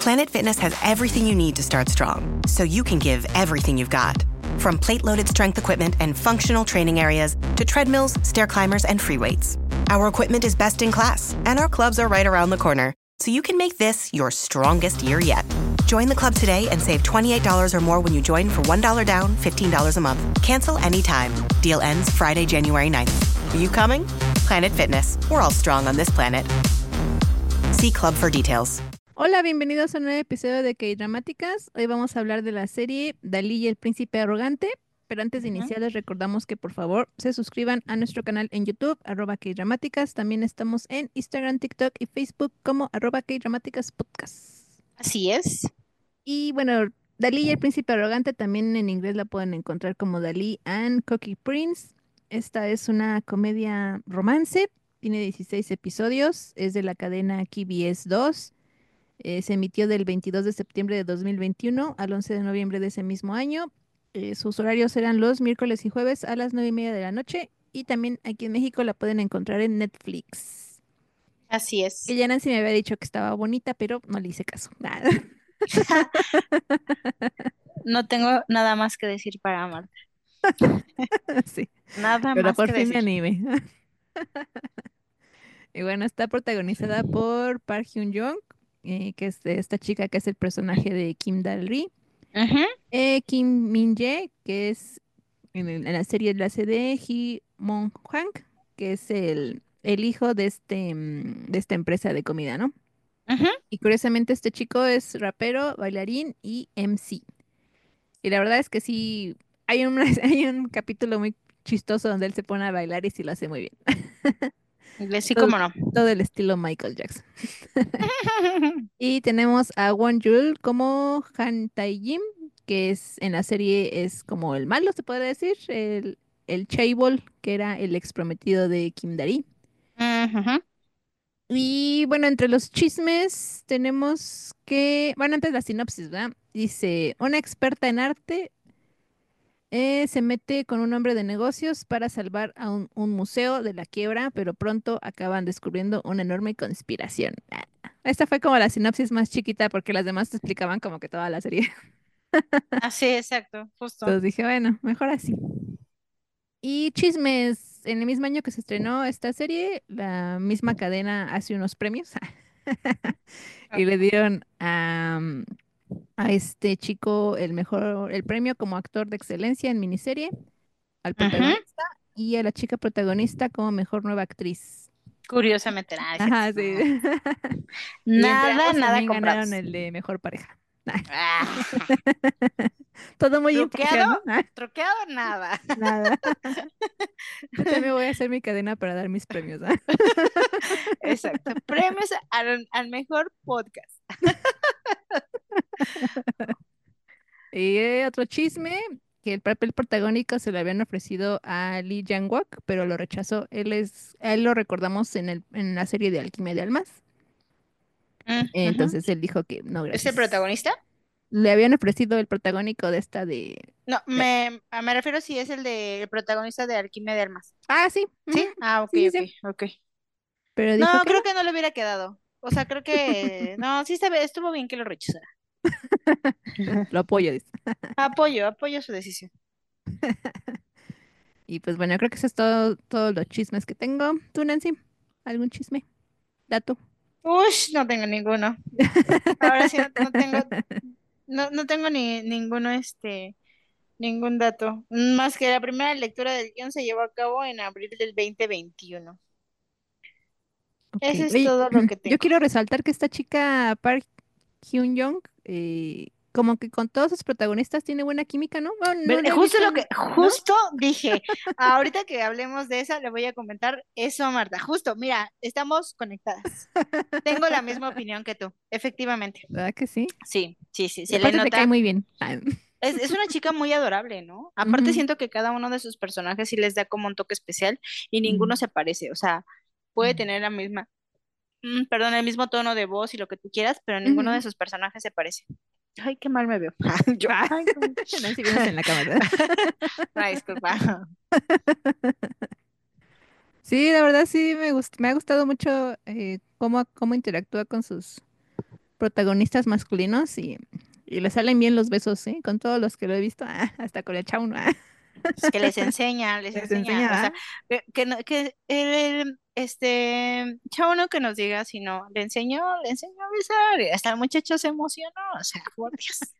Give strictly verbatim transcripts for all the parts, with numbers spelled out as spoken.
Planet Fitness has everything you need to start strong, so you can give everything you've got. From plate-loaded strength equipment and functional training areas to treadmills, stair climbers, and free weights. Our equipment is best in class, and our clubs are right around the corner, so you can make this your strongest year yet. Join the club today and save twenty-eight dollars or more when you join for one dollar down, fifteen dollars a month. Cancel anytime. Deal ends Friday, January ninth. Are you coming? Planet Fitness. We're all strong on this planet. See club for details. Hola, bienvenidos a un nuevo episodio de K-Dramáticas. Hoy vamos a hablar de la serie Dalí y el Príncipe Arrogante, pero antes de iniciar les recordamos que por favor se suscriban a nuestro canal en YouTube, arroba K-Dramáticas. También estamos en Instagram, TikTok y Facebook como arroba K-Dramáticas Podcast. Así es. Y bueno, Dalí y el Príncipe Arrogante también en inglés la pueden encontrar como Dalí and Cookie Prince. Esta es una comedia romance, tiene dieciséis episodios, es de la cadena K B S dos. Eh, se emitió del veintidós de septiembre de dos mil veintiuno al once de noviembre de ese mismo año. Eh, sus horarios eran los miércoles y jueves a las nueve y media de la noche. Y también aquí en México la pueden encontrar en Netflix. Así es. Que ya Nancy me había dicho que estaba bonita, pero no le hice caso. Nada. No tengo nada más que decir para amarte. Sí. Nada Pero más por que fin decir. me animé. Y bueno, está protagonizada por Park Hyun-jung, eh, que es de esta chica que es el personaje de Kim Dal-ri. Ujú. Eh, Kim Min-jae, que es en, el- en la serie la hace de Hee Mon-hwang, que es el, el hijo de este mm, de esta empresa de comida, ¿no? Ujú. Y curiosamente este chico es rapero, bailarín y M C. Y la verdad es que sí, hay un, hay un capítulo muy chistoso donde él se pone a bailar y sí lo hace muy bien. Inglés, sí, Todo, cómo no. todo el estilo Michael Jackson. Y tenemos a Won Jul como Han Tae-jim, que es en la serie es como el malo, se puede decir, el, el Chaebol, que era el ex prometido de Kim Dari. Ujú. Y bueno, entre los chismes tenemos que, bueno, antes la sinopsis, ¿verdad? Dice, una experta en arte eh, se mete con un hombre de negocios para salvar a un, un museo de la quiebra, pero pronto acaban descubriendo una enorme conspiración. Ah, esta fue como la sinopsis más chiquita porque las demás te explicaban como que toda la serie. Así, exacto, justo. Entonces dije, bueno, mejor así. Y chismes, en el mismo año que se estrenó esta serie, la misma cadena hace unos premios y le dieron a, a este chico el mejor, el premio como actor de excelencia en miniserie, al Ujú. protagonista y a la chica protagonista como mejor nueva actriz. Curiosamente, nada, es cierto. Ajá, sí. Y entre Nada, ambos nada también ganaron comprados. el de mejor pareja. Ah, Todo muy truqueado, imparcial, ¿no? Ah, truqueado, nada. nada. Yo también voy a hacer mi cadena para dar mis premios, ¿ah? Exacto. Premios al, al mejor podcast. Y eh, otro chisme, que el papel protagónico se le habían ofrecido a Lee Jang-wook, pero lo rechazó. Él es, a él lo recordamos en el, en la serie de Alquimia de Almas. Mm, Eh, ujú. Entonces él dijo que no, ¿Es el gracias. protagonista? Le habían ofrecido el protagónico de esta de... No, de- me, a- me refiero si es el de el protagonista de Alquimia de Armas. Ah, sí. Ujú, ¿Sí? Ah, ok, sí, sí, ok, sí. ok. Pero No, dijo que no. creo que no le hubiera quedado. O sea, creo que no, sí está bien, estuvo bien que lo rechazara. Lo apoyo, dice. Apoyo, apoyo su decisión. Y pues bueno, creo que eso es todo, todos los chismes que tengo. ¿Tú, Nancy? ¿Algún chisme? ¿Dato? Ush, no tengo ninguno. Ahora sí no, no tengo, no, no tengo ni ninguno, este, ningún dato. Más que la primera lectura del guión se llevó a cabo en abril del dos mil veintiuno. Ok. Eso es Oye, todo lo que yo tengo. quiero resaltar que esta chica Park Hyun-jung, eh, como que con todos sus protagonistas tiene buena química, ¿no? Bueno, no Ver- le he Justo visto lo que, en... ¿No? justo dije, ahorita que hablemos de esa, le voy a comentar eso a Marta. Justo, mira, estamos conectadas. Tengo la misma opinión que tú, efectivamente. ¿Verdad que sí? Sí, sí, sí, Y se le aparte te cae nota. muy bien. Ah, Es, es una chica muy adorable, ¿no? Aparte ujú, siento que cada uno de sus personajes sí les da como un toque especial y ninguno mm, se parece. O sea, puede tener la misma, mm, perdón, el mismo tono de voz y lo que tú quieras, pero ninguno de ujú. sus personajes se parece. Ay, qué mal me veo. Yo, Ah, ay, no. Nancy viéndose en la cámara. Ay, disculpa. Sí, la verdad sí me gust- me ha gustado mucho eh, cómo, cómo interactúa con sus, protagonistas masculinos y, y le salen bien los besos, ¿sí? Con todos los que lo he visto, ah, hasta con el chavo, ah, Es que les enseña, les les enseña, o enseña, sea, que, que, no- que el, este chavo no que nos diga, sino le enseñó, le enseñó a besar, y hasta el muchacho se emocionó, o sea, por Dios.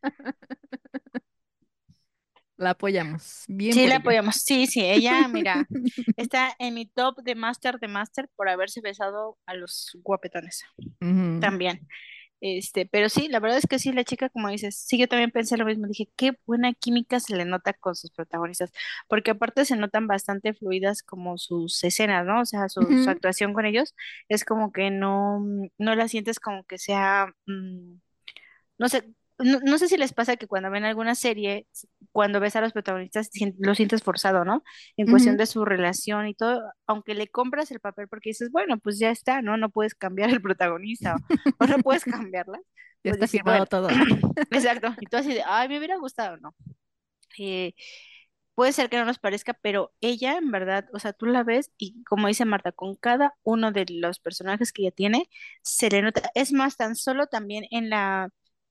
la apoyamos. Bien Sí, por la ella. apoyamos, sí, sí, ella, mira, está en mi top de Master de Master por haberse besado a los guapetones, Ujú, también. Este, pero sí, la verdad es que sí, la chica, como dices, sí, yo también pensé lo mismo, dije, qué buena química se le nota con sus protagonistas, porque aparte se notan bastante fluidas como sus escenas, ¿no? O sea, su, su ujú, actuación con ellos es como que no, no la sientes como que sea, mm, no sé, no, no sé si les pasa que cuando ven alguna serie, s- cuando ves a los protagonistas, sien- lo sientes forzado, ¿no? En cuestión ujú. de su relación y todo, aunque le compras el papel porque dices, bueno, pues ya está, ¿no? No puedes cambiar el protagonista o, o no puedes cambiarla, Ya pues está dices, firmado bueno, todo. Ah. exacto. Y tú así de, ay, me hubiera gustado, ¿no? Eh, puede ser que no nos parezca, pero ella, en verdad, o sea, tú la ves y como dice Marta, con cada uno de los personajes que ella tiene, se le nota. Es más, tan solo también en la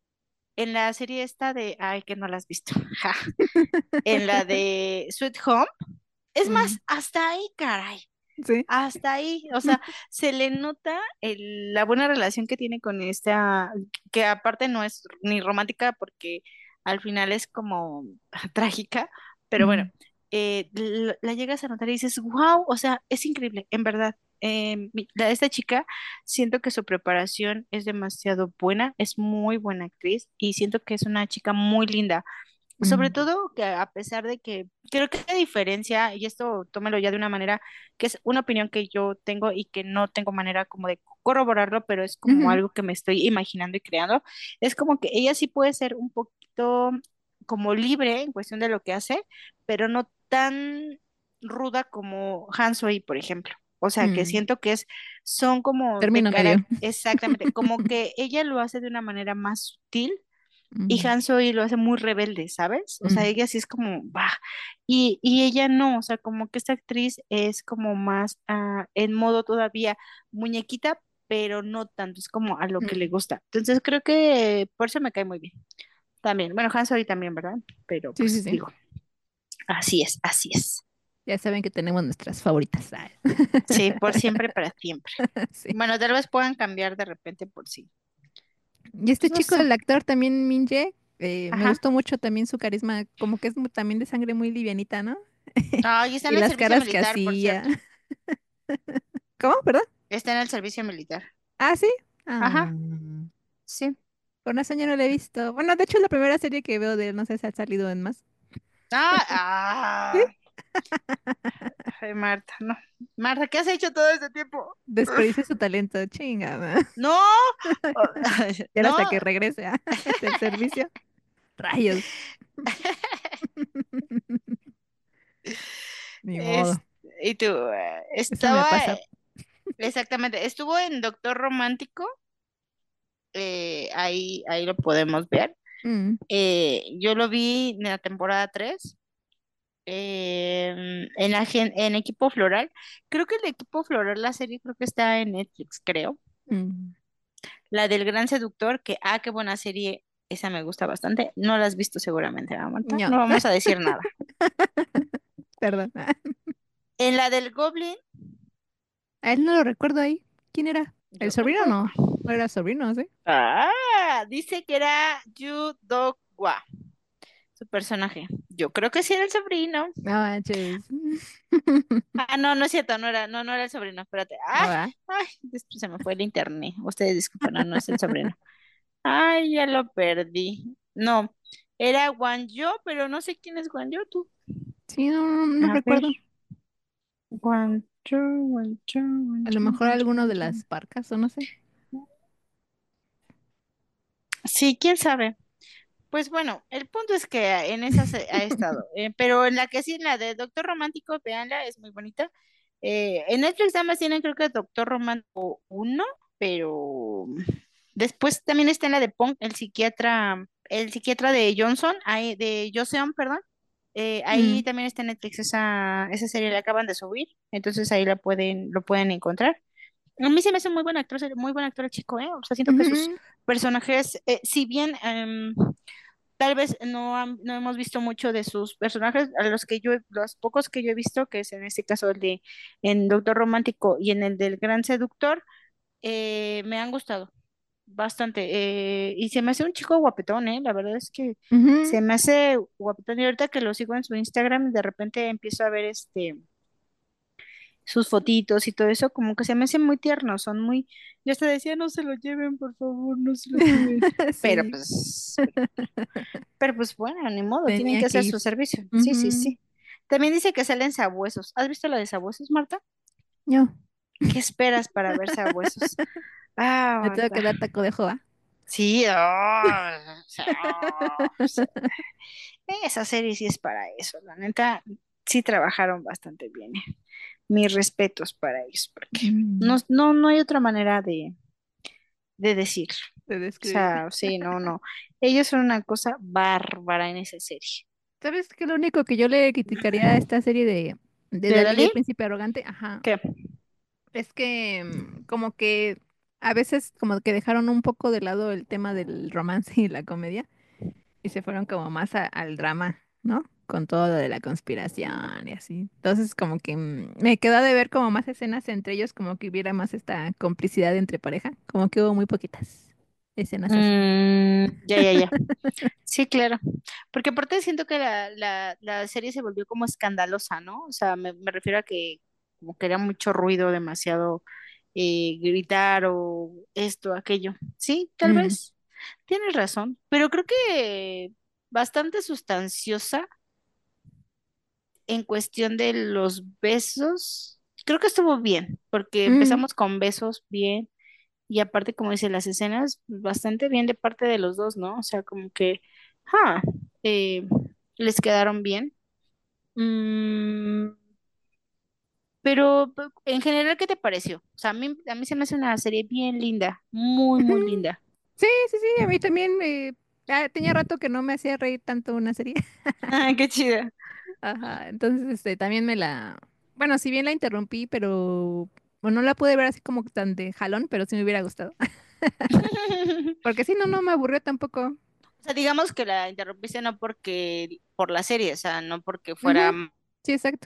en la serie esta de, ay, que no la has visto, ja, en la de Sweet Home, es Mm, más, hasta ahí, caray, sí. hasta ahí, o sea, se le nota el- la buena relación que tiene con esta, que aparte no es ni romántica porque al final es como trágica, pero bueno, Mm, eh, la, la llegas a notar y dices, wow, o sea, es increíble, en verdad. Eh, mi- la- esta chica, siento que su preparación es demasiado buena, es muy buena actriz y siento que es una chica muy linda. Sobre mm, todo que a pesar de que creo que la diferencia, y esto tómelo ya de una manera que es una opinión que yo tengo y que no tengo manera como de corroborarlo, pero es como ujú, algo que me estoy imaginando y creando, es como que ella sí puede ser un poquito como libre en cuestión de lo que hace, pero no tan ruda como Han Sohee, por ejemplo. O sea, que mm. siento que es, son como de Término medio. carácter, exactamente, como que ella lo hace de una manera más sutil y Mm, Han Sohee lo hace muy rebelde, ¿sabes? O sea, mm, ella sí es como, bah, y, y ella no, o sea, como que esta actriz es como más ah, en modo todavía muñequita, pero no tanto, es como a lo que le mm. gusta. Entonces creo que por eso me cae muy bien. También, bueno, Han Sohee también, ¿verdad? Pero Sí, sí, pues sí. digo, así es, así es. Ya saben que tenemos nuestras favoritas. Ah. Sí, por siempre, para siempre. Sí. Bueno, tal vez puedan cambiar de repente por sí. Y este Pues no chico, sé. el actor también, Min Jae, eh, me Ajá. gustó mucho también su carisma, como que es mu- también de sangre muy livianita, ¿no? Ay, está Y en el las servicio caras que militar, por hacía. cierto. ¿Cómo? ¿Perdón? Está en el servicio militar. Ah, sí. Ah, Ajá, sí. con razón ya no lo he visto. Bueno, de hecho es la primera serie que veo de él, no sé si ha salido en más. Ah, ¿Sí? ah. Ay, Marta, no. Marta, ¿qué has hecho todo este tiempo? Desperdicia su talento, chinga. ¿No? No, oh, Y ahora no. hasta que regrese ah, del servicio. Rayos. Ni Es- modo. y tú, eh, Eso me estaba, pasa. eh, exactamente, estuvo en Doctor Romántico, eh, ahí, ahí lo podemos ver. Mm, Eh, yo lo vi en la temporada tres em, en, la gen- en Equipo Floral. Creo que el Equipo Floral, la serie creo que está en Netflix, creo. mm. La del Gran Seductor, que, ah, qué buena serie, esa me gusta bastante. No la has visto seguramente, ¿verdad, Marta? No, No vamos a decir nada. perdón. En la del Goblin, A él no lo recuerdo ahí. ¿Quién era? ¿El yo sobrino o tampoco. no? No era sobrino, ¿sí? Ah, dice que era Yu Dok-wa, su personaje. Yo creo que sí era el sobrino. No manches. Ah, no, no es cierto, no era, no, no era el sobrino, espérate. No, Ay, ¿verdad? ay, después se me fue el internet. Ustedes disculpen, no, no es el sobrino. Ay, ya lo perdí. No, era Guanyo, pero no sé quién es Guanyo, tú. Sí, no, no, no A ver. recuerdo. Guancho, guancho, A lo guancho, mejor guancho, alguno de guancho. las parcas o no sé. Sí, quién sabe. Pues bueno, el punto es que en esa se- ha estado. Eh, pero en la que sí, en la de Doctor Romántico, véanla, es muy bonita. Eh, en Netflix nada más tienen creo que Doctor Romántico uno, pero después también está en la de Pong, el psiquiatra, el psiquiatra de Johnson, ahí, de Joseon, perdón. Eh, ahí Mm, también está en Netflix esa, esa serie, la acaban de subir, entonces ahí la pueden, lo pueden encontrar. A mí se me hace muy buen actor, muy buen actor el chico, ¿eh? O sea, siento que sus Ujú, personajes, eh, si bien em, tal vez no, han- no hemos visto mucho de sus personajes, a los que yo, los pocos que yo he visto, que es en este caso el de en Doctor Romántico y en el del Gran Seductor, eh, me han gustado bastante. Eh, y se me hace un chico guapetón, ¿eh? La verdad es que ujú. se me hace guapetón y ahorita que lo sigo en su Instagram, de repente empiezo a ver este sus fotitos y todo eso, como que se me hacen muy tiernos, son muy, yo hasta decía, no se lo lleven, por favor, no se lo lleven. Pero Sí, pues, pero pues bueno, ni modo, tienen tenía que que hacer ir. su servicio. Sí, sí, Ujú. sí. También dice que salen sabuesos. ¿Has visto la de sabuesos, Marta? Yo, ¿Qué esperas para ver sabuesos? Ah, me tengo que Marta. dar taco de joa. Sí, ah, o sea, ah, o sea, esa serie sí es para eso, la neta, sí trabajaron bastante bien. eh. Mis respetos para ellos, porque no, Mm, no, no hay otra manera de, de decirlo. de O describir. sea, sí, no, no. Ellos son una cosa bárbara en esa serie. ¿Sabes qué? Lo único que yo le criticaría a esta serie de, de ¿De Dalí y el Dalí? Príncipe Arrogante, ajá, ¿Qué? es que mm, como que a veces como que dejaron un poco de lado el tema del romance y la comedia y se fueron como más a- al drama, ¿no? Con todo lo de la conspiración y así. Entonces como que mm, me quedó de ver como más escenas entre ellos, como que hubiera más esta complicidad entre pareja, como que hubo muy poquitas escenas así. Mm, ya, ya, ya. Sí, claro. Porque aparte siento que la, la, la serie se volvió como escandalosa, ¿no? O sea, me, me refiero a que como que era mucho ruido, demasiado eh, gritar o esto, aquello. Sí, tal Mm, vez. Tienes razón. Pero creo que bastante sustanciosa en cuestión de los besos. Creo que estuvo bien, porque mm. empezamos con besos bien. Y aparte, como dice, las escenas bastante bien de parte de los dos, ¿no? O sea, como que, ah, eh, les quedaron bien. Mm, pero p- en general, ¿qué te pareció? O sea, a mí, a mí se me hace una serie bien linda, muy, muy linda. Sí, sí, sí, a mí también me... ah, tenía rato que no me hacía reír tanto una serie. Ay, qué chida. Ajá, entonces este, también me la... Bueno, si bien la interrumpí, pero... Bueno, no la pude ver así como tan de jalón, pero sí me hubiera gustado. Porque si no, no me aburrió tampoco. O sea, digamos que la interrumpiste no porque, por la serie, o sea, no porque fuera Ujú, sí, exacto.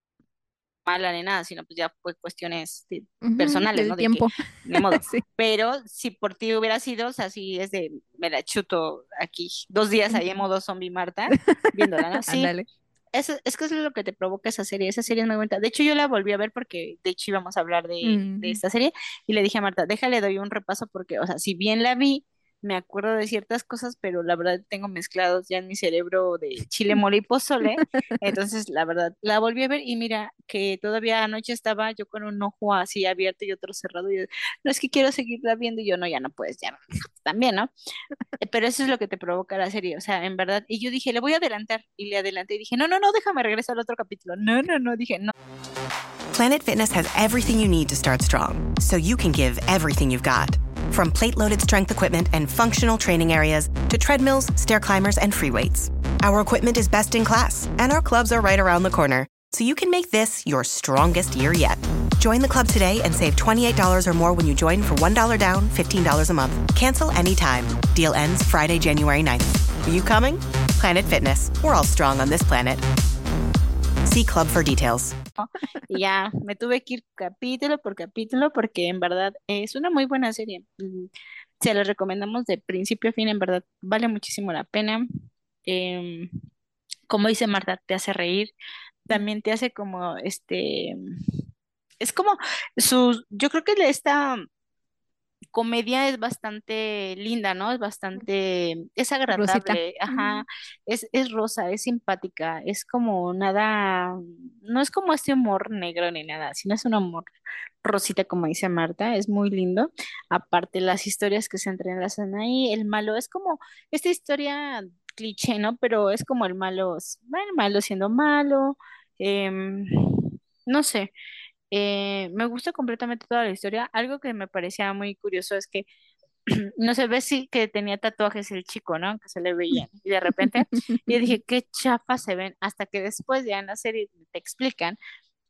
mala ni nada, sino pues ya fue cuestiones de- Ujú, personales, del ¿no? De que, tiempo. ni modo. Sí. Pero si por ti hubiera sido, o sea, si es de, me la chuto aquí dos días ahí en Ujú. modo zombie Marta, viéndola, ¿no? Sí, Ándale. eso, es que eso es lo que te provoca esa serie, esa serie es muy buena. De hecho, yo la volví a ver porque, de hecho, íbamos a hablar de, de Mm. esta serie y le dije a Marta, déjale, doy un repaso porque, o sea, si bien la vi, me acuerdo de ciertas cosas, pero la verdad tengo mezclados ya en mi cerebro de chile, mole y pozole, entonces la verdad la volví a ver y mira que todavía anoche estaba yo con un ojo así abierto y otro cerrado y yo, no es que quiero seguirla viendo y yo no, ya no puedes, ya también, ¿no? Eh, Pero eso es lo que te provoca la serie, o sea, en verdad. Y yo dije, le voy a adelantar. Y le adelanté y dije, no, no, no, déjame regresar al otro capítulo. No, no, no, dije, no. Planet Fitness has everything you need to start strong, so you can give everything you've got. From plate-loaded strength equipment and functional training areas to treadmills, stair climbers, and free weights. Our equipment is best in class, and our clubs are right around the corner, so you can make this your strongest year yet. Join the club today and save twenty-eight dollars or more when you join for one dollar down, fifteen dollars a month. Cancel anytime. Deal ends Friday, January ninth. Are you coming? Planet Fitness. We're all strong on this planet. See club for details. Y ya me tuve que ir capítulo por capítulo porque en verdad es una muy buena serie. Mm, Se la recomendamos de principio a fin, en verdad vale muchísimo la pena. Em, como dice Marta, te hace reír, también te hace como este, es como sus, yo creo que esta comedia es bastante linda, ¿no? Es bastante, es Rosita. agradable, ajá, Mm. es, es rosa, es simpática, es como nada, no es como este humor negro ni nada, sino es un humor rosita, como dice Marta, es muy lindo. Aparte, las historias que se entrelazan ahí, el malo es como esta historia cliché, ¿no? Pero es como el malo, el malo siendo malo, em, no sé. Eh, me gusta completamente toda la historia. Algo que me parecía muy curioso es que no se ve si que tenía tatuajes el chico, ¿no? Que se le veían. Y de repente yo dije, qué chafa se ven, hasta que después ya en la serie te explican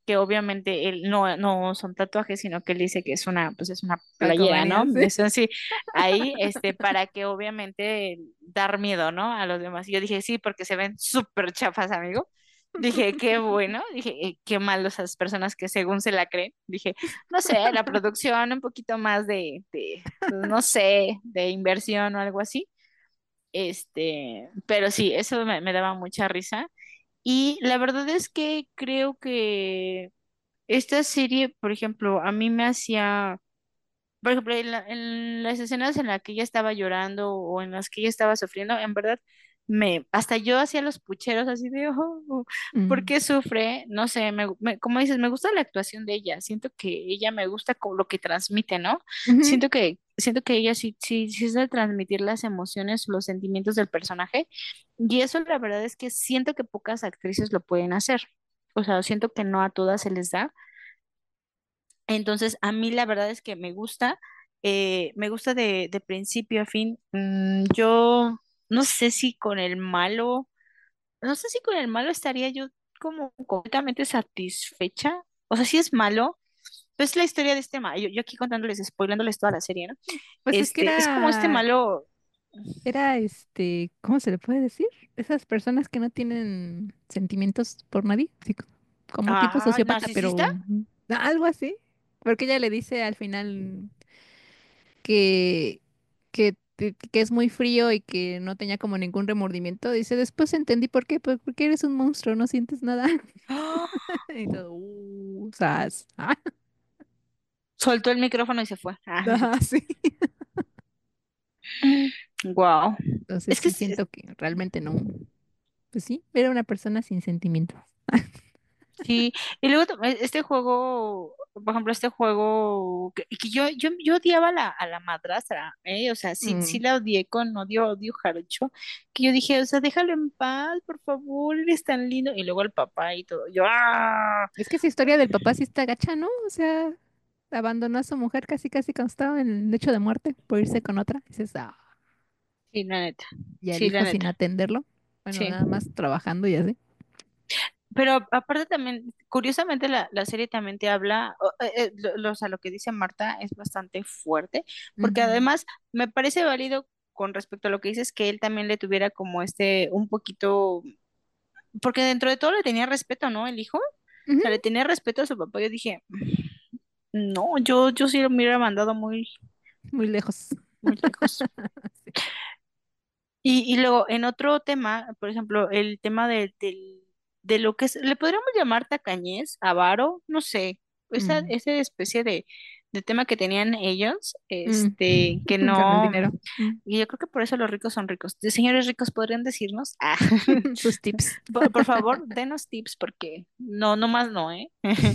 que obviamente él no, no son tatuajes, sino que él dice que es una, pues es una playera, ¿no? Calcomanía, sí. Eso sí, ahí, este, para que obviamente dar miedo, ¿no? A los demás. Y yo dije, sí, porque se ven súper chafas, amigo. Dije, qué bueno, dije, eh, qué mal esas personas que según se la creen. Dije, no sé, la producción, un poquito más de, de, pues, no sé, de inversión o algo así. Este, pero sí, eso me, me daba mucha risa. Y la verdad es que creo que esta serie, por ejemplo, a mí me hacía, por ejemplo, en, la- en las escenas en las que ella estaba llorando o en las que ella estaba sufriendo, en verdad, me, hasta yo hacía los pucheros así de, oh, oh, ¿por Mm. qué sufre? No sé, me, me- como dices, me gusta la actuación de ella, siento que ella me gusta con lo que transmite, ¿no? Ujú. Siento que, siento que ella sí, sí, sí sabe transmitir las emociones, los sentimientos del personaje, y eso la verdad es que siento que pocas actrices lo pueden hacer. O sea, siento que no a todas se les da. Entonces, a mí la verdad es que me gusta, eh, me gusta de, de principio a fin. Mm, yo no sé si con el malo, no sé si con el malo estaría yo como completamente satisfecha. O sea, si es malo, pues es la historia de este malo. Yo, yo aquí contándoles, spoilándoles toda la serie, ¿no? Pues es que Este, es como este era, malo. era este, ¿cómo se le puede decir? Esas personas que no tienen sentimientos por nadie, así co- como tipo Ah, sociópata, narcisista. pero mm, algo así. Porque ella le dice al final que, que, te- que es muy frío y que no tenía como ningún remordimiento. Dice, después entendí por qué, pues porque eres un monstruo, no sientes nada. ¡Ah! Y todo, uh, sas. Ah, Soltó el micrófono y se fue. Ah, no es ajá, cierto. sí. Wow. Entonces Es que sí es- siento que realmente no. Pues sí, era una persona sin sentimientos. Sí, y luego to- e- este juego, por ejemplo, este juego que, que yo, yo, yo odiaba a la, a la madrastra, ¿eh? O sea, sí, sí Mm. la odié con odio, odio jarocho, que yo dije, o sea, déjalo en paz, por favor, eres tan lindo, y luego el papá y todo, yo, ¡ah! Es que esa historia del papá sí está gacha, ¿no? O sea, abandonó a su mujer casi casi cuando estaba en el lecho de muerte por irse con otra. Dices, ah, Sí, la neta, y el sí, la hijo sin neta, atenderlo. Bueno, sí. nada más trabajando y así. Pero aparte también, curiosamente la, la serie también te habla, o, eh, eh, lo, lo- o sea, lo que dice Marta es bastante fuerte, porque Ujú. además me parece válido con respecto a lo que dices que él también le tuviera como este, un poquito, porque dentro de todo le tenía respeto, ¿no? El hijo, o Ujú. sea, le tenía respeto a su papá. Yo dije, no, yo, yo sí lo hubiera mandado muy, Muy lejos. muy lejos. Sí. Y, y luego, en otro tema, por ejemplo, el tema de, del- de lo que es, le podríamos llamar tacañez, avaro, no sé, esa, Mm. esa especie de, de tema que tenían ellos, Mm. este, que Con el no, dinero. Mm. y yo creo que por eso los ricos son ricos. De señores ricos podrían decirnos, ah, Sus tips. por, por favor, denos tips porque no, no más no, ¿eh?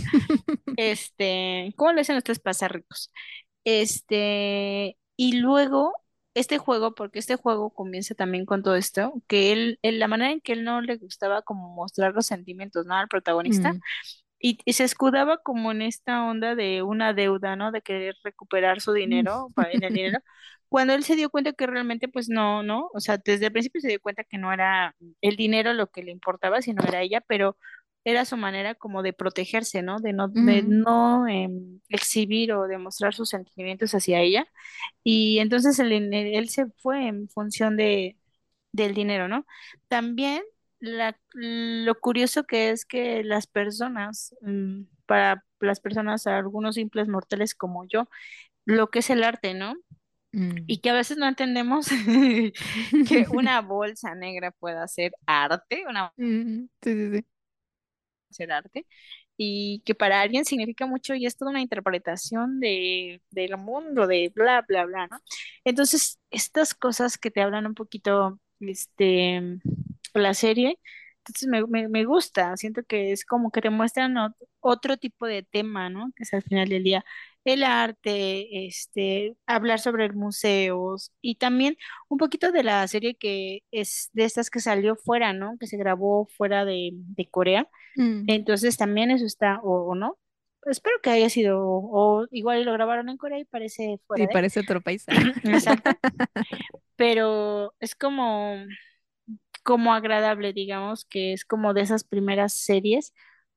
Este, ¿cómo le hacen ustedes para ser ricos? Este, y luego este juego, porque este juego comienza también con todo esto, que él, él- la manera en que él no le gustaba como mostrar los sentimientos, ¿no? Al protagonista, Mm. y, y se escudaba como en esta onda de una deuda, ¿no? De querer recuperar su Mm. dinero, pa- en el dinero, cuando él se dio cuenta que realmente, pues no, ¿no? O sea, desde el principio se dio cuenta que no era el dinero lo que le importaba, sino era ella, pero era su manera como de protegerse, ¿no? De no, de Mm. no em, exhibir o demostrar sus sentimientos hacia ella. Y entonces él, él se fue en función de, del dinero, ¿no? También la, lo curioso que es que las personas, mm, para las personas, algunos simples mortales como yo, lo que es el arte, ¿no? Mm. Y que a veces no entendemos que una bolsa negra pueda ser arte, una Mm. Sí, sí, sí. ser arte, y que para alguien significa mucho y es toda una interpretación de, del mundo, de bla, bla, bla, ¿no? Entonces, estas cosas que te hablan un poquito, este, la serie, entonces me, me, me gusta, siento que es como que te muestran ot- otro tipo de tema, ¿no? Que es al final del día el arte, este, hablar sobre museos y también un poquito de la serie que es de estas que salió fuera, ¿no? Que se grabó fuera de, de Corea, Mm. entonces también eso está, o, o no. Espero que haya sido, o igual lo grabaron en Corea y parece fuera Sí, de. parece otro país. Exacto. Pero es como, como agradable, digamos, que es como de esas primeras series.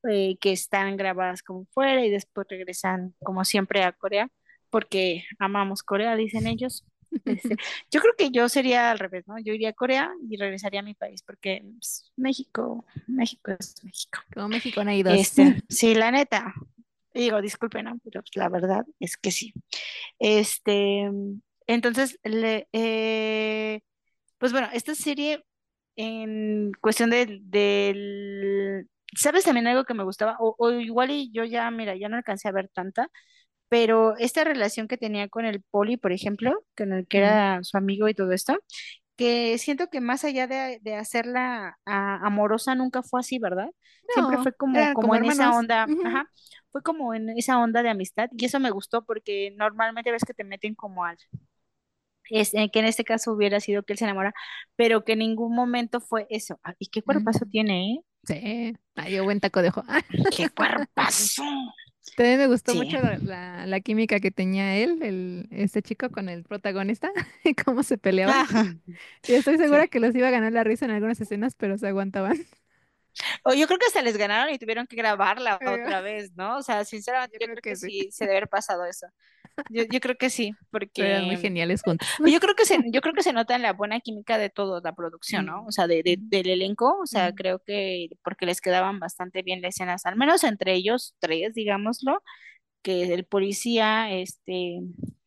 eh, que están grabadas como fuera y después regresan como siempre a Corea, porque amamos Corea, dicen ellos. Este, yo creo que yo sería al revés, ¿no? Yo iría a Corea y regresaría a mi país, porque pues, México, México es México. Como México no hay dos. Este, sí, la neta, digo, disculpen, ¿no? Pero pues, la verdad es que sí. Este, entonces, le, eh, pues bueno, esta serie en cuestión del, del, ¿sabes también algo que me gustaba? O, o igual y yo ya, mira, ya no alcancé a ver tanta, pero esta relación que tenía con el Poli, por ejemplo, con el que Mm. era su amigo y todo esto, que siento que más allá de, de hacerla ah, amorosa nunca fue así, ¿verdad? Siempre No, fue como, eran como como en esa hermanos. onda, Ujú. ajá, fue como en esa onda de amistad y eso me gustó porque normalmente ves que te meten como al, es, eh, que en este caso hubiera sido que él se enamora, pero que en ningún momento fue eso. Ah, ¿y qué cuerpazo Mm. tiene, eh? Sí, ay, dio buen taco de ojo. ¡Qué cuerpazo! También me gustó Sí, mucho la, la- la química que tenía él, el, este chico con el protagonista, y cómo se peleaban. ajá, Y estoy segura sí. que los iba a ganar la risa en algunas escenas, pero se aguantaban. O yo creo que hasta les ganaron y tuvieron que grabarla Eh, otra vez, ¿no? O sea, sinceramente, Yo yo creo creo que que sí, sí se debe haber pasado eso. Yo, yo creo que sí, pero eran muy porque geniales juntos. yo creo que se, yo creo que se nota en la buena química de toda la producción, ¿no? O Mm, sea, de, de- mm, del elenco, o sea, mm, creo que porque les quedaban bastante bien las escenas, al menos entre ellos tres, digámoslo, que el policía, este,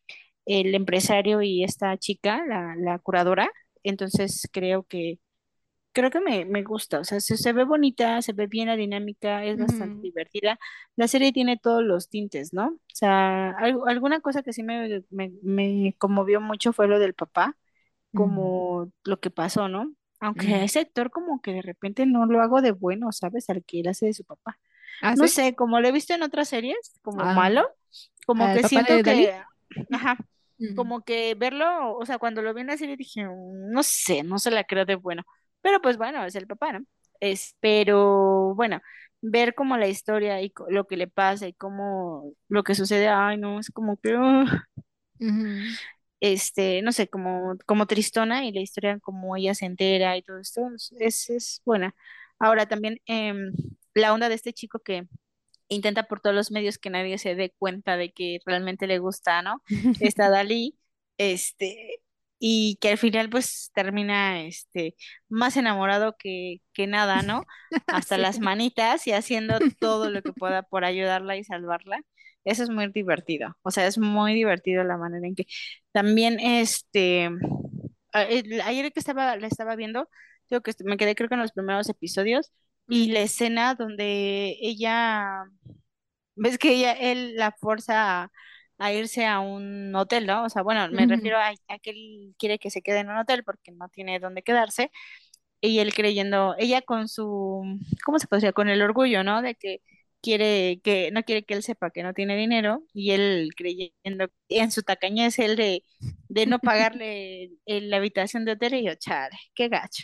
el empresario y esta chica, la, la curadora. Entonces creo que creo que me, me gusta, o sea, se, se ve bonita, se ve bien la dinámica, es bastante ujú, divertida. La serie tiene todos los tintes, ¿no? O sea, algo- alguna cosa que sí me, me, me conmovió mucho fue lo del papá, mm, como lo que pasó, ¿no? Aunque mm. ese actor como que de repente no lo hago de bueno, ¿sabes? Al que él hace de su papá. ¿Ah, No sí? sé, como lo he visto en otras series, como Ah, malo, como ¿al que papá siento de Dalí? que, ajá, Mm, como que verlo, o sea, cuando lo vi en la serie dije, "Mm, no sé, no se la creo de bueno, pero pues bueno, es el papá, ¿no? Es, pero bueno, ver como la historia y co- lo que le pasa y cómo lo que sucede, ay, no, es como que, ah, ujú, este, no sé, como, como tristona y la historia como ella se entera y todo esto, es, es es buena. Ahora también em, la onda de este chico que intenta por todos los medios que nadie se dé cuenta de que realmente le gusta, ¿no? Está Dalí, este, y que al final pues termina, este, más enamorado que, que nada, ¿no? Hasta Sí. las manitas y haciendo todo lo que pueda por ayudarla y salvarla. Eso es muy divertido, o sea, es muy divertido la manera en que también, este, a- el- ayer que estaba, la estaba viendo, creo que me quedé creo que en los primeros episodios y la Mm, escena donde ella, ves que ella, él la fuerza a, a irse a un hotel, ¿no? O sea, bueno, me ujú, refiero a, a que él quiere que se quede en un hotel porque no tiene dónde quedarse y él creyendo, ella con su, ¿cómo se podría? Con el orgullo, ¿no? De que quiere que, no quiere que él sepa que no tiene dinero y él creyendo en su tacañez, él de, de no pagarle el- la habitación de hotel y yo, chale, qué gacho.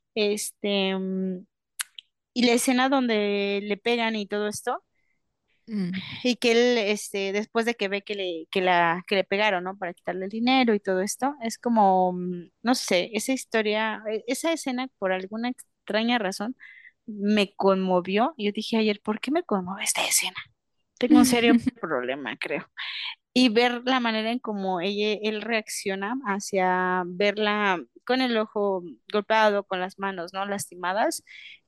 Este, mm, y la escena donde le pegan y todo esto, mm, y que él, este, después de que ve que le, que la, que le pegaron, ¿no? Para quitarle el dinero y todo esto, es como, mm, no sé, esa historia, e- esa escena, por alguna extraña razón, me conmovió. Y yo dije ayer, ¿por qué me conmueve esta escena? Tengo un serio problema, creo. Y ver la manera en cómo ella, él reacciona hacia verla con el ojo golpeado, con las manos, ¿no? Lastimadas,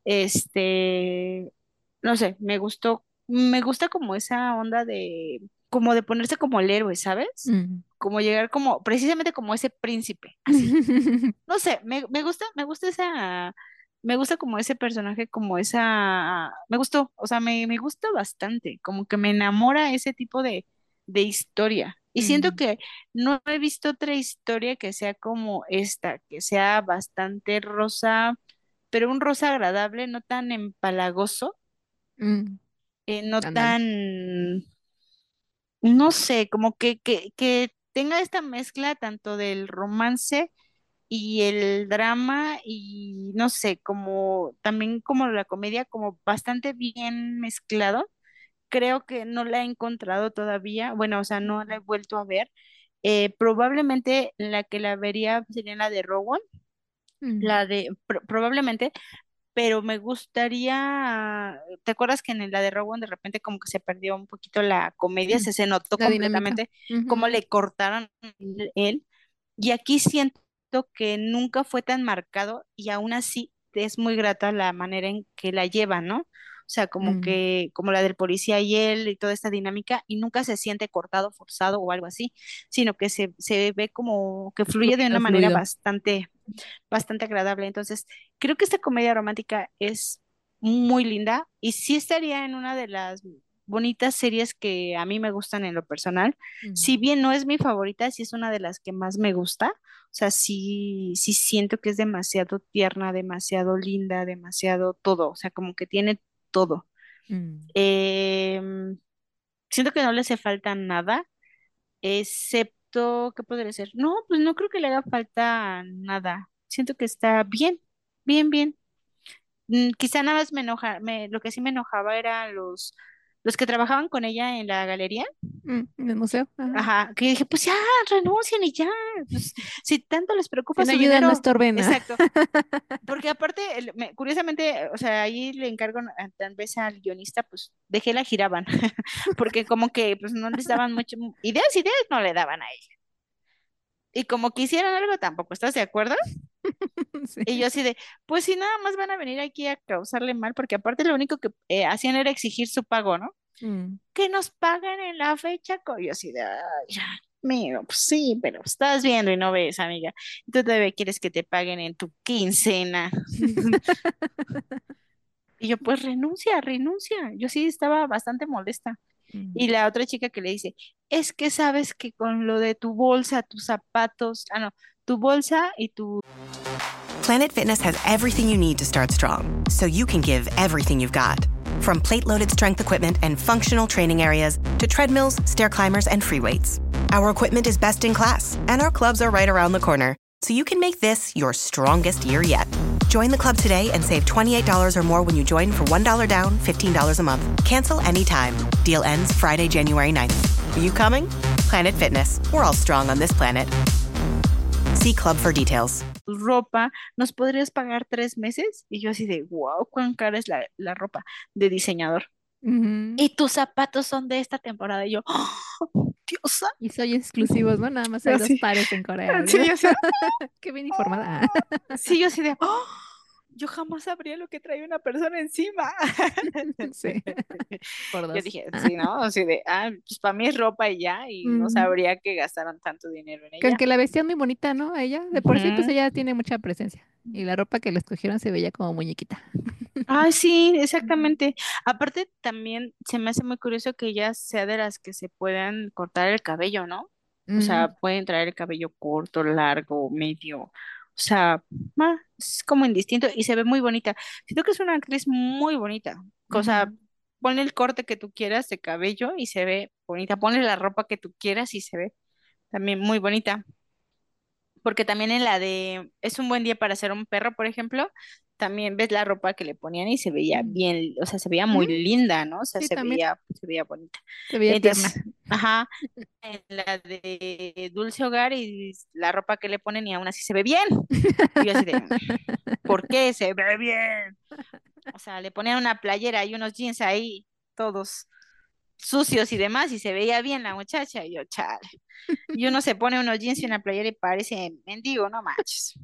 este, no sé, me gustó, me gusta como esa onda de, como de ponerse como el héroe, ¿sabes? mm. Como llegar como, precisamente como ese príncipe, así. No sé, me, me gusta, me gusta esa, me gusta como ese personaje, como esa, me gustó, o sea, me, me gusta bastante, como que me enamora ese tipo de, de historia. Y siento Mm, que no he visto otra historia que sea como esta, que sea bastante rosa, pero un rosa agradable, no tan empalagoso, mm, eh, no ándale. tan, no sé, como que, que, que tenga esta mezcla tanto del romance y el drama y no sé, como también como la comedia, como bastante bien mezclado. Creo que no la he encontrado todavía, bueno, o sea, no la he vuelto a ver. Eh, probablemente la que la vería sería la de Rowan, Mm, la de, pro- probablemente, pero me gustaría, ¿te acuerdas que en la de Rowan de repente como que se perdió un poquito la comedia, se, se notó La dinámica. completamente cómo Ujú. le cortaron el- él? Y aquí siento que nunca fue tan marcado y aún así es muy grata la manera en que la lleva, ¿no? O sea, como Mm. que, como la del policía y él y toda esta dinámica, y nunca se siente cortado, forzado o algo así, sino que se, se ve como que fluye de una Fluido, manera fluido. bastante, bastante agradable. Entonces, creo que esta comedia romántica es muy linda y sí estaría en una de las bonitas series que a mí me gustan en lo personal. Mm. Si bien no es mi favorita, sí es una de las que más me gusta. O sea, sí, sí siento que es demasiado tierna, demasiado linda, demasiado todo. O sea, como que tiene todo. Mm. Em, Siento que no le hace falta nada, excepto, ¿qué podría ser? No, pues no creo que le haga falta nada. Siento que está bien, bien, bien. Mm, quizá nada más me enoja, me, lo que sí me enojaba eran los, los que trabajaban con ella en la galería. Mm. En el museo. Ajá. Ajá, que dije, pues ya, renuncien y ya, pues si tanto les Si preocupa no su ayuda, no dinero, estorben. ¿No? exacto, porque aparte, el- me- curiosamente, o sea, ahí le encargo a- tal vez al guionista, pues de que la giraban, porque como que pues no les daban mucho, ideas, ideas no le daban a ella, y como que hicieran algo tampoco, ¿estás de acuerdo? Sí. Y yo así de, pues si nada más van a venir aquí a causarle mal, porque aparte lo único que eh, hacían era exigir su pago, ¿no? Mm. Que nos paguen en la fecha, co- yo así de, ay, amigo, pues sí, pero estás viendo y no ves, amiga. Y tú todavía quieres que te paguen en tu quincena. Y yo, pues renuncia, renuncia. Yo sí estaba bastante molesta. Mm. Y la otra chica que le dice, es que sabes que con lo de tu bolsa, tus zapatos, ah, no, tu bolsa y tu... Planet Fitness has everything you need to start strong, so you can give everything you've got. From plate-loaded strength equipment and functional training areas to treadmills, stair climbers, and free weights. Our equipment is best in class, and our clubs are right around the corner, so you can make this your strongest year yet. Join the club today and save twenty-eight dollars or more when you join for one dollar down, fifteen dollars a month. Cancel anytime. Deal ends Friday, January ninth. Are you coming? Planet Fitness. We're all strong on this planet. See club for details. ropa, ¿nos podrías pagar tres meses? Y yo así de, wow, cuán cara es la, la ropa de diseñador. Ujú. Y tus zapatos son de esta temporada. Y yo, ¡oh, Diosa! Y soy exclusivos, ¿no? Nada más Yo hay dos así, pares en Corea. sí, yo así, Qué bien informada. ¡oh! Sí, yo así de, ¡oh! Yo jamás sabría lo que trae una persona encima. Sí, por Yo dos. dije, sí, ¿no? Así de, ah, pues para mí es ropa y ya, y no Mm. sabría que gastaron tanto dinero en Que ella. aunque la vestían muy bonita, ¿no? A ella, de por sí, pues Ujú. ella tiene mucha presencia. Y la ropa que le escogieron se veía como muñequita. Ah, sí, Ujú. exactamente. Aparte, también se me hace muy curioso que ella sea de las que se puedan cortar el cabello, ¿no? O Mm. sea, pueden traer el cabello corto, largo, medio. O sea, ah, es como indistinto y se ve muy bonita. Siento que es una actriz muy bonita. O sea, Ujú. ponle el corte que tú quieras de cabello y se ve bonita. Ponle la ropa que tú quieras y se ve también muy bonita. Porque también en la de Es un buen día para ser un perro, por ejemplo, también ves la ropa que le ponían y se veía Mm. bien, o sea, se veía muy Ujú. linda, ¿no? O sea, Sí, se también. veía, se veía bonita. Se veía Entonces, tierna. ajá, en la de Dulce Hogar y la ropa que le ponen y aún así se ve bien. Y yo así de, ¿por qué se ve bien? O sea, le ponían una playera y unos jeans ahí, todos sucios y demás, y se veía bien la muchacha. Y yo, chale. Y uno se pone unos jeans y una playera y parece mendigo, no manches.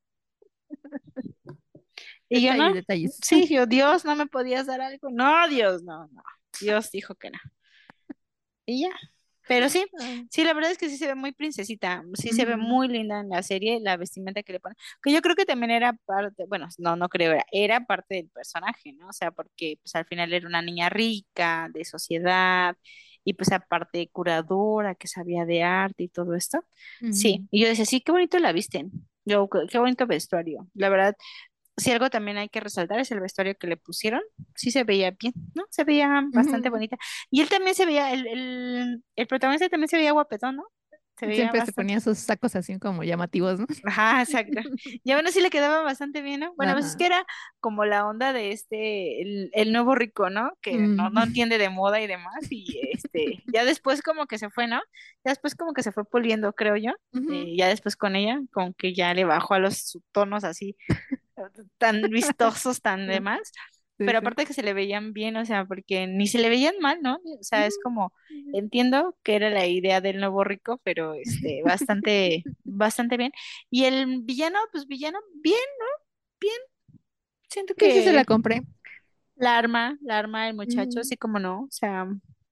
Y yo no, Detalles, detalles. sí, yo, Dios, ¿no me podías dar algo? No, Dios, no, no. Dios dijo que no. Y ya. Pero sí, Ah. sí, la verdad es que sí se ve muy princesita, sí se ve Ujú. muy linda en la serie, la vestimenta que le ponen, que yo creo que también era parte, bueno, no, no creo, era, era parte del personaje, ¿no? O sea, porque pues al final era una niña rica, de sociedad, y pues aparte curadora, que sabía de arte y todo esto. Sí, Ujú. y yo decía, sí, qué bonito la visten, yo, qué qué bonito vestuario, la verdad. Si algo también hay que resaltar es el vestuario que le pusieron. Sí se veía bien, ¿no? Se veía bastante Ujú. bonita. Y él también se veía, el, el, el protagonista también se veía guapetón, ¿no? Se veía Siempre se bastante. ponía sus sacos así como llamativos, ¿no? Ajá, exacto. Y aún así le quedaba bastante bien, ¿no? Bueno, pues es Ajá. que era como la onda de este, el, el nuevo rico, ¿no? Que no, no Mm. entiende de moda y demás. Y este, ya después como que se fue, ¿no? Ya después como que se fue puliendo, creo yo. Ujú. Eh, ya después con ella, como que ya le bajó a los tonos así tan vistosos, tan Ajá, demás, sí, pero sí. aparte que se le veían bien, o sea, porque ni se le veían mal, ¿no? O sea, es Ujú. como, entiendo que era la idea del nuevo rico, pero este, bastante, bastante bien. Y el villano, pues villano, bien, bien, siento Sí, sí se que la compré. la arma, la arma del muchacho, Ujú. así como no, o sea,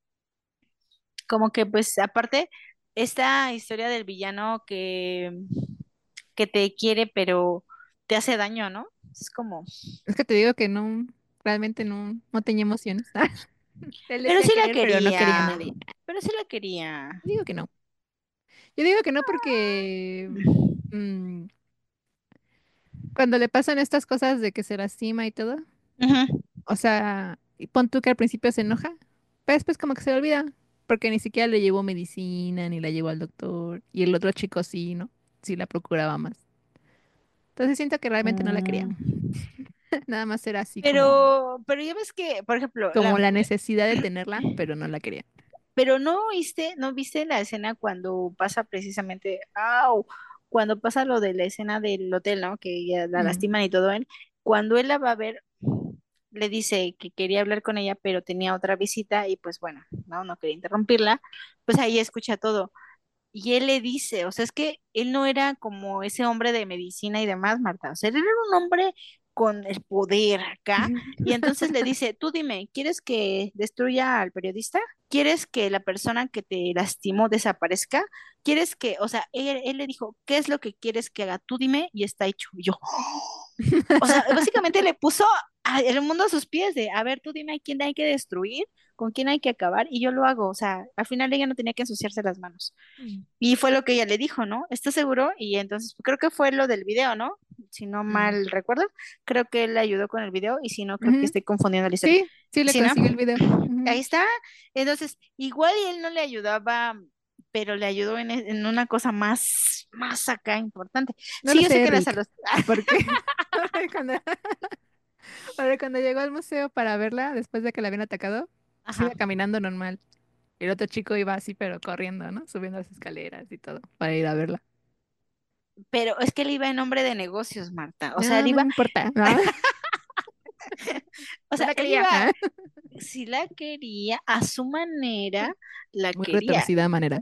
como que pues aparte, esta historia del villano que, que te quiere, pero te hace daño, ¿no? Es como, Es que te digo que no, realmente no, no tenía emociones. Él pero decía sí la querer, pero no quería a quería, nadie. pero sí la quería. Yo digo que no. Yo digo que no porque mm, cuando le pasan estas cosas de que se lastima y todo, Ujú. o sea, y pon tú que al principio se enoja, pero después como que se le olvida, porque ni siquiera le llevó medicina, ni la llevó al doctor, y el otro chico sí, ¿no? Sí la procuraba más. Entonces siento que realmente no la quería. Mm, Nada más era así como, pero, pero ya ves que, por ejemplo, como la, la necesidad de tenerla, pero no la quería. pero no viste, no viste la escena cuando pasa precisamente, au, cuando pasa lo de la escena del hotel, ¿no? Que ya la Mm. lastiman y todo él, cuando él la va a ver, le dice que quería hablar con ella, pero tenía otra visita y pues bueno, no, no quería interrumpirla, pues ahí escucha todo. Y él le dice, o sea, es que él no era como ese hombre de medicina y demás, Marta, o sea, él era un hombre con el poder acá, y entonces le dice, tú dime, ¿quieres que destruya al periodista? ¿Quieres que la persona que te lastimó desaparezca? ¿Quieres que, o sea, él, él le dijo, ¿qué es lo que quieres que haga? Tú dime y está hecho. Y yo, o sea, básicamente le puso a- el mundo a sus pies de, a ver, tú dime a quién hay que destruir, con quién hay que acabar, y yo lo hago. O sea, al final ella no tenía que ensuciarse las manos. Mm. Y fue lo que ella le dijo, ¿no? ¿Estás seguro? Y entonces creo que fue lo del video, ¿no? Si no Mm. mal recuerdo, creo que él le ayudó con el video y si no, creo que Ujú. estoy confundiendo la historia. Sí, sí le Si no, consiguió el video. ahí Ujú. está. Entonces, igual y él no le ayudaba, pero le ayudó en, e- en una cosa más, más acá importante. No Sí, lo yo sé sé, que la Rick, salud. porque cuando, porque cuando llegó al museo para verla, después de que la habían atacado, se Ajá. iba caminando normal. El otro chico iba así, pero corriendo, ¿no? Subiendo las escaleras y todo, para ir a verla. Pero es que él iba en nombre de negocios, Marta. O sea, No, él no me iba, importa, ¿no? o No sea, la él quería. iba, ¿Ah? si la quería, a su manera, la Muy quería. retorcida manera.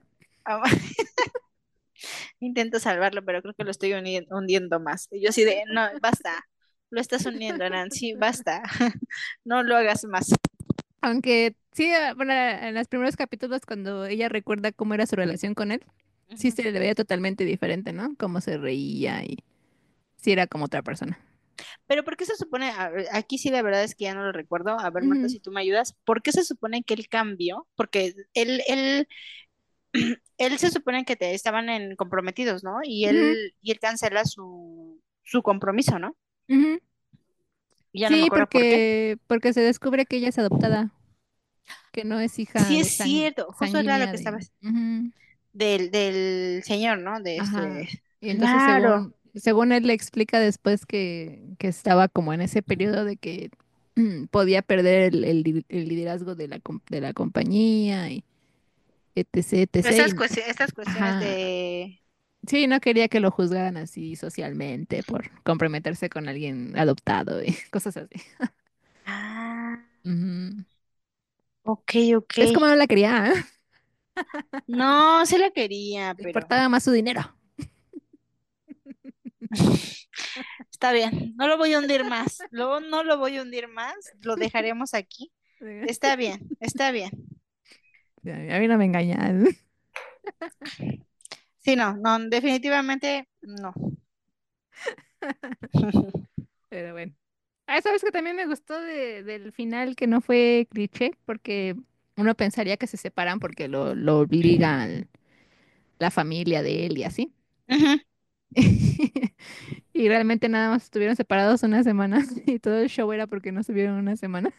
Intento salvarlo, pero creo que lo estoy hundi- hundiendo más. Y yo así de, no, basta, lo estás hundiendo, Nancy, basta, no lo hagas más. Aunque sí, ah, bueno, en los primeros capítulos, cuando ella recuerda cómo era su relación con él, sí Ujú. se le veía totalmente diferente, ¿no? Cómo se reía y sí era como otra persona. Pero ¿por qué se supone, a ver, aquí sí la verdad es que ya no lo recuerdo, a ver Marta, Ujú, si tú me ayudas, ¿por qué se supone que él cambió? Porque él, él, él se supone que te estaban en comprometidos, ¿no? Y ujú, él, y él cancela su, su compromiso, ¿no? ujú. Y ya no me Sí, acuerdo por qué. porque, porque se descubre que ella es adoptada, que no es hija Sí es de sang- cierto, justo era lo sanguínea que de... estabas, Ujú. del, del señor, ¿no? De Ajá. este, Y entonces claro. según, según él le explica después que, que estaba como en ese periodo de que mm, podía perder el, el li- el liderazgo de la, com- de la compañía y etc, etc. Estas Y, cuestiones, estas cuestiones ajá. de... Sí, no quería que lo juzgaran así socialmente por comprometerse con alguien adoptado y cosas así. Ah, Ujú. ok, ok. ¿Ves cómo no la quería? ¿Eh? No, sí la quería, Le pero importaba más su dinero. está bien. No lo voy a hundir más. Luego no lo voy a hundir más. Lo dejaremos aquí. Está bien, está bien. Sí, A mí a mí no me engañan. Sí, no, no, definitivamente no. Pero bueno. Ah, sabes que también me gustó de- del final que no fue cliché, porque uno pensaría que se separan porque lo, lo obligan la familia de él y así. Ujú. Y realmente nada más estuvieron separados una semana y todo el show era porque no estuvieron una semana.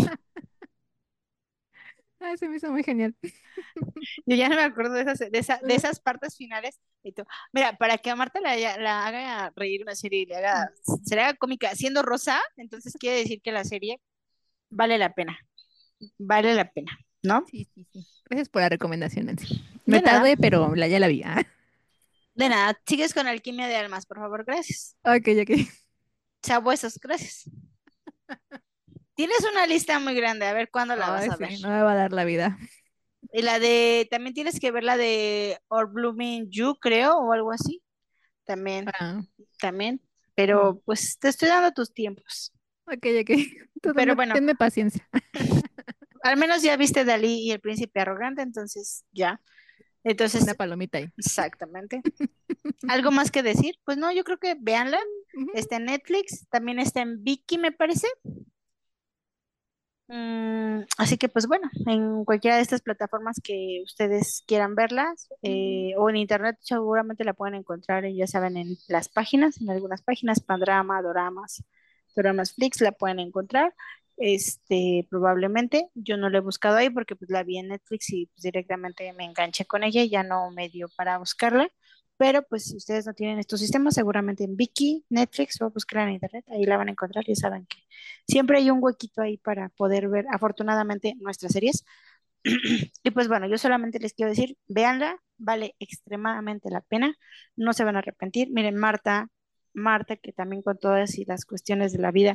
Ay, se me hizo muy genial. Yo ya no me acuerdo de esas, de esa- de esas partes finales. Y tú, mira, para que a Marta la, haya- la haga reír una serie y le haga, se le haga cómica siendo rosa, entonces quiere decir que la serie vale la pena, vale la pena, ¿no? Sí, sí, sí. Gracias por la recomendación, Nancy. Me De nada, tardé, pero la, ya la vi. Ah, de nada. Sigues con Alquimia de Almas, por favor, gracias. ok, ok. Sabuesos, gracias. Tienes una lista muy grande, a ver cuándo la vas Ay, a ver. sí, no me va a dar la vida. Y la de, también tienes que ver la de Or Blooming You, creo, o algo así. También, Ah, también. mm, Pero pues te estoy dando tus tiempos. ok, ok. Tú Pero dame- bueno, tenme paciencia. al menos ya viste Dalí y el príncipe arrogante, entonces ya. Una Entonces, palomita ahí. exactamente. ¿Algo más que decir? Pues no, yo creo que véanla. Ujú. Está en Netflix, también está en Viki, me parece. Mm, así que pues bueno, en cualquiera de estas plataformas que ustedes quieran verlas Ujú. eh, o en internet seguramente la pueden encontrar, eh, ya saben, en las páginas, en algunas páginas, Pandrama, Doramas, Doramas Flix, la pueden encontrar. Este, probablemente, yo no la he buscado ahí porque pues la vi en Netflix y pues, directamente me enganché con ella y ya no me dio para buscarla. Pero pues si ustedes no tienen estos sistemas, seguramente en Viki, Netflix o buscarla en internet, ahí la van a encontrar, ya saben que siempre hay un huequito ahí para poder ver, afortunadamente, nuestras series. Y pues bueno, yo solamente les quiero decir, véanla, vale extremadamente la pena, no se van a arrepentir. Miren, Marta, Marta, que también con todas y las cuestiones de la vida,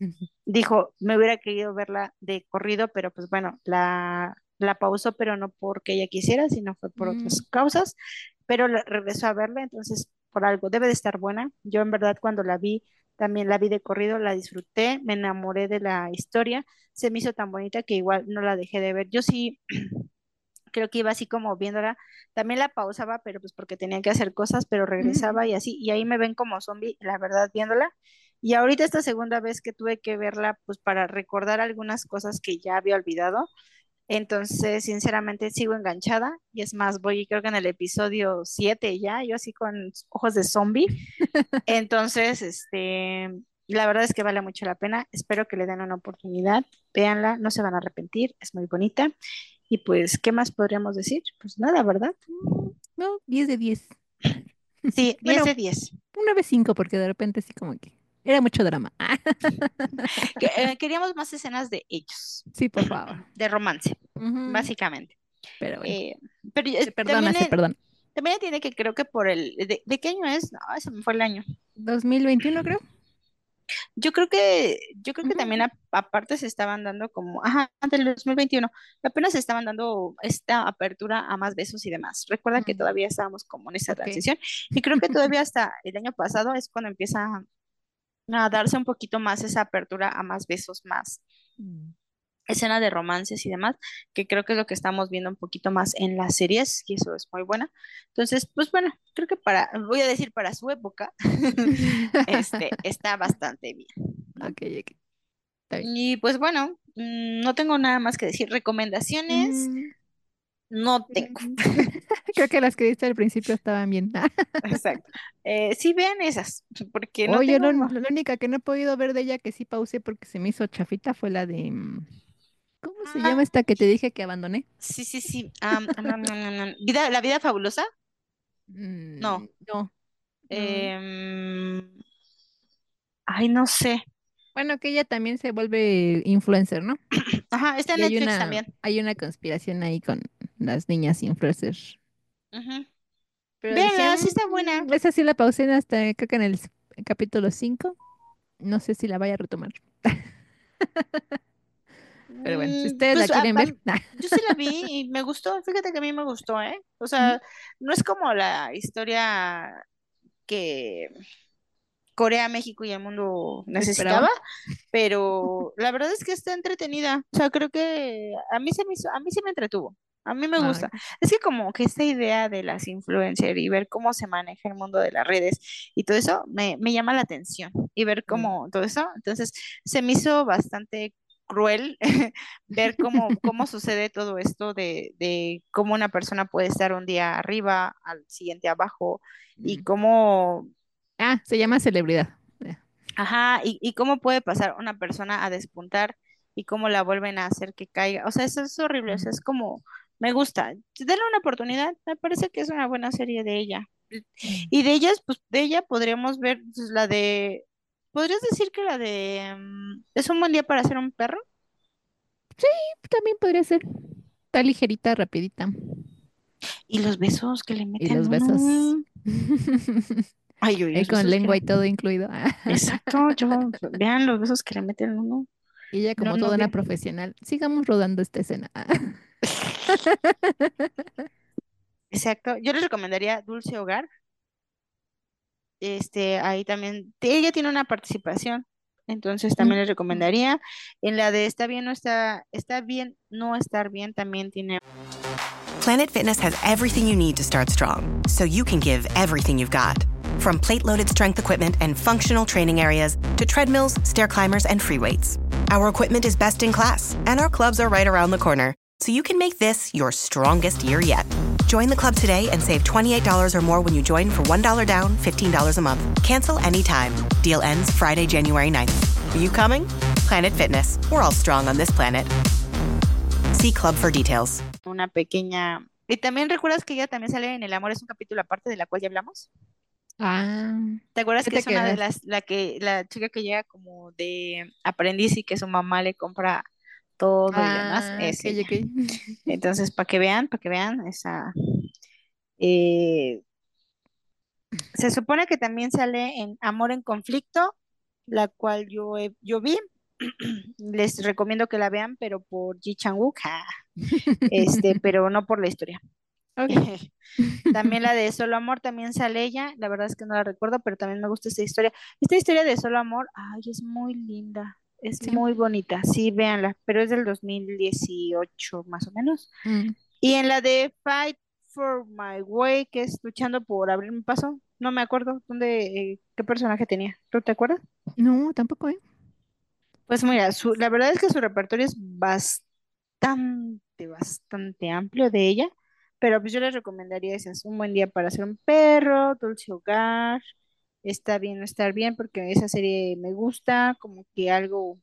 dijo, me hubiera querido verla de corrido, pero pues bueno, la, la pausó, pero no porque ella quisiera, sino fue por otras Mm, causas, pero la- regresó a verla, entonces por algo debe de estar buena. Yo en verdad cuando la vi, también la vi de corrido, la disfruté, me enamoré de la historia, se me hizo tan bonita que igual no la dejé de ver. Yo sí creo que iba así como viéndola, también la pausaba, pero pues porque tenía que hacer cosas, pero ujú. regresaba y así, y ahí me ven como zombie, la verdad, viéndola. Y ahorita esta segunda vez que tuve que verla, pues para recordar algunas cosas que ya había olvidado, entonces sinceramente sigo enganchada, y es más, voy creo que en el episodio siete ya, yo así con ojos de zombie, entonces, este, la verdad es que vale mucho la pena. Espero que le den una oportunidad. Véanla, no se van a arrepentir, es muy bonita. Y pues, ¿qué más podríamos decir? Pues nada, ¿verdad? Mm, no, diez de diez. Sí, diez Bueno, de diez. un nueve cinco porque de repente sí como que era mucho drama. Que- eh, queríamos más escenas de ellos, Sí, por favor. de romance, Ujú. básicamente. Pero bueno, Eh, pero se eh, perdona, también, se eh, perdona. también tiene que creo que por el... ¿De, de qué año es? No, se me fue el año. dos mil veintiuno creo. Yo creo que, yo creo que Ujú. también a- aparte se estaban dando como, ajá, del dos mil veintiuno, apenas se estaban dando esta apertura a más besos y demás. Recuerda que Mm, todavía estábamos como en esa ok. transición y creo que todavía hasta el año pasado es cuando empieza a darse un poquito más esa apertura a más besos, más Mm. escena de romances y demás, que creo que es lo que estamos viendo un poquito más en las series y eso es muy buena. Entonces, pues bueno, creo que para, voy a decir para su época, este, está bastante bien, ¿no? Ok, ok, está bien. Y pues bueno, mm, no tengo nada más que decir. Recomendaciones, Mm, no tengo. mm. Creo que las que diste al principio estaban bien. Exacto. Eh, sí, vean esas, porque no Oye, tengo lo- más. la única que no he podido ver de ella que sí pausé porque se me hizo chafita fue la de... mm, ¿cómo se llama Ah, esta que te dije que abandoné? sí, sí, sí. Am, am, am, am, am. Vida, la vida fabulosa. Mm, No. no, no. Em, ay, no sé. Bueno, que ella también se vuelve influencer, ¿no? Ajá, está en Y hay Netflix una, también. hay una conspiración ahí con las niñas influencers. Ujú. Pero dije, Véanla, sí está buena. "Mm, esa sí la pausé hasta creo que en el s- capítulo cinco. No sé si la vaya a retomar. Pero bueno, si Mm, ustedes la pues a- quieren ver. a- yo sí la vi y me gustó. Fíjate que a mí me gustó, ¿eh? O Ujú. sea, no es como la historia que Corea, México y el mundo necesitaba, ¿Esperaban? pero la verdad es que está entretenida. O sea, creo que a mí se me hizo, a mí sí me entretuvo. A mí me Ah, gusta. Es que como que esta idea de las influencers y ver cómo se maneja el mundo de las redes y todo eso me, me llama la atención y ver mm. cómo todo eso. Entonces, se me hizo bastante cruel ver cómo, cómo sucede todo esto de, de cómo una persona puede estar un día arriba, al siguiente abajo y Mm. cómo Ah, se llama Celebridad. Ya. ajá, y, y cómo puede pasar una persona a despuntar y cómo la vuelven a hacer que caiga. O sea, eso es horrible, o sea, Mm, es como, me gusta. Denle una oportunidad, me parece que es una buena serie de ella. mm. Y de ellas, pues de ella podríamos ver pues, la de, ¿podrías decir que la de mm, es un buen día para ser un perro? Sí, también podría ser. Está ligerita, rapidita. Y los besos que le Y meten los besos. uno. Ay, oye, Ahí los con besos que lengua le... y todo incluido. Exacto, yo, vean los besos que le meten uno. Y ella No, como no toda una ve. profesional. Sigamos rodando esta escena. Exacto. Yo les recomendaría Dulce Hogar. Este, ahí también, ella tiene una participación, entonces también Mm. les recomendaría. En la de Está bien, no está, está bien, no estar bien, también tiene. Planet Fitness has everything you need to start strong, so you can give everything you've got. From plate-loaded strength equipment and functional training areas to treadmills, stair climbers, and free weights. Our equipment is best in class, and our clubs are right around the corner, so you can make this your strongest year yet. Join the club today and save twenty-eight dollars or more when you join for one dollar down, fifteen dollars a month. Cancel anytime. Deal ends Friday, January ninth. Are you coming? Planet Fitness. We're all strong on this planet. See club for details. Una pequeña. Y también recuerdas que ella también sale en El amor es un capítulo aparte de la cual ya hablamos. Ah, ¿Te acuerdas ¿qué que te es una de quedas? las, la que, la chica que llega como de aprendiz y que su mamá le compra todo y demás? Ah, Es ok, ella. ok. Entonces, para que vean, para que vean, esa. eh, Se supone que también sale en Amor en Conflicto, la cual yo, he- yo vi. Les recomiendo que la vean, pero por Ji Chang-wook, ja, este, pero no por la historia. Ok. También la de Solo Amor, también sale ella. La verdad es que no la recuerdo, pero también me gusta esta historia. Esta historia de Solo Amor, ay, es muy linda, es Sí. muy bonita. Sí, véanla, pero es del dos mil dieciocho más o menos. Mm. Y en la de Fight for My Way, que es luchando por abrir mi paso, no me acuerdo dónde, eh, qué personaje tenía. ¿Tú te acuerdas? No, tampoco, ¿eh? Pues mira, su, la verdad es que su repertorio es bastante, bastante amplio de ella, pero pues yo les recomendaría esas. Un buen día para ser un perro, Dulce Hogar, Está bien no estar bien, porque esa serie me gusta, como que algo.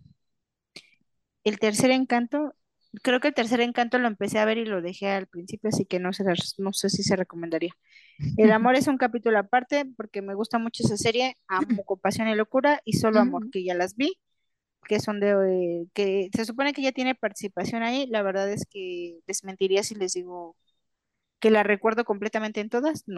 El tercer encanto, creo que el tercer encanto lo empecé a ver y lo dejé al principio, así que no sé, no sé si se recomendaría. El amor es un capítulo aparte porque me gusta mucho esa serie, amo con pasión y locura y solo amor, Mm. que ya las vi, que son de, eh, que se supone que ya tiene participación ahí, la verdad es que les mentiría si les digo que la recuerdo completamente en todas, no.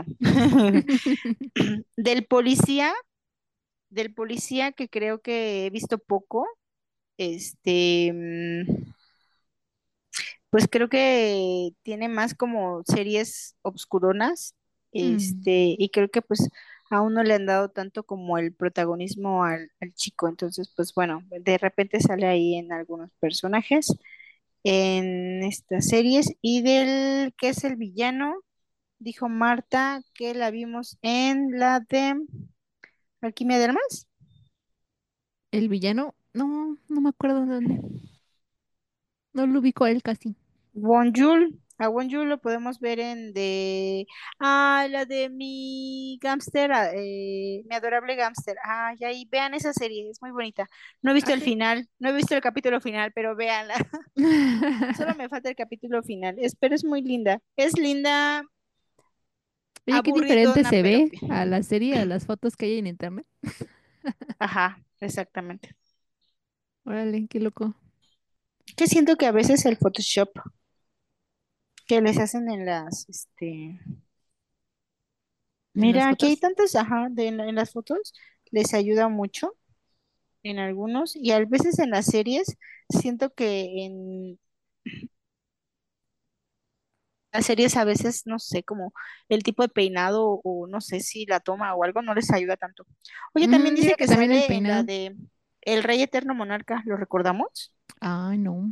Del policía, del policía que creo que he visto poco, este, mm, pues creo que tiene más como series obscuronas, Mm. este, y creo que pues aún no le han dado tanto como el protagonismo al, al chico, entonces pues bueno, de repente sale ahí en algunos personajes en estas series y del que es el villano, dijo Marta que la vimos en la de Alquimia del Más. El villano, no, no me acuerdo de dónde. No lo ubico a él casi. Wonjul, a Wonjul lo podemos ver en de, ah, la de mi gámster, ah, eh, mi adorable gámster. Ah, y ahí vean esa serie, es muy bonita. No he visto ¿Ah, el sí? final, no he visto el capítulo final, pero véanla. Solo me falta el capítulo final. Es, pero es muy linda. Es linda, Oye, qué diferente aburridona, se pero ve a bien. la serie, a las fotos que hay en internet. Ajá, exactamente. Órale, qué loco. Que siento que a veces el Photoshop que les hacen en las, este, En las mira, aquí hay fotos. tantas, ajá, de, en, en las fotos, les ayuda mucho en algunos y a veces en las series siento que en las series a veces, no sé, como el tipo de peinado o no sé si la toma o algo no les ayuda tanto. Oye, también Mm, dice mira que que también el sale en la peinado. de El Rey Eterno Monarca, ¿lo recordamos? Ay, no.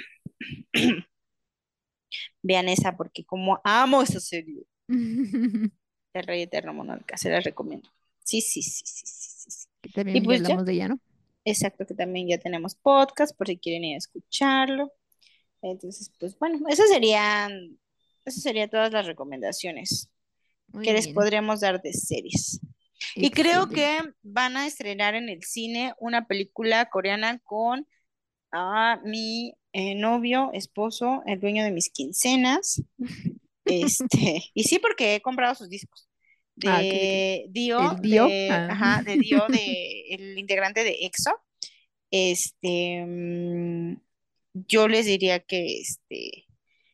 Vean esa porque como amo esa serie, El Rey Eterno Monarca, se la recomiendo. Sí, sí, sí, sí, sí, sí, sí. Que Y también ya pues ya, hablamos de ella, ¿no? exacto, que también ya tenemos podcast por si quieren ir a escucharlo. Entonces, pues bueno, esas serían, esas serían todas las recomendaciones que Muy les bien. podríamos dar de series. Y creo que Excelente. van a estrenar en el cine una película coreana con a mi eh, novio, esposo, el dueño de mis quincenas. Este, y sí, porque he comprado sus discos. Ah, ok, ok. De Dio, El Dio. de, Ah. ajá, de Dio, de el integrante de EXO. Este, mm, yo les diría que este,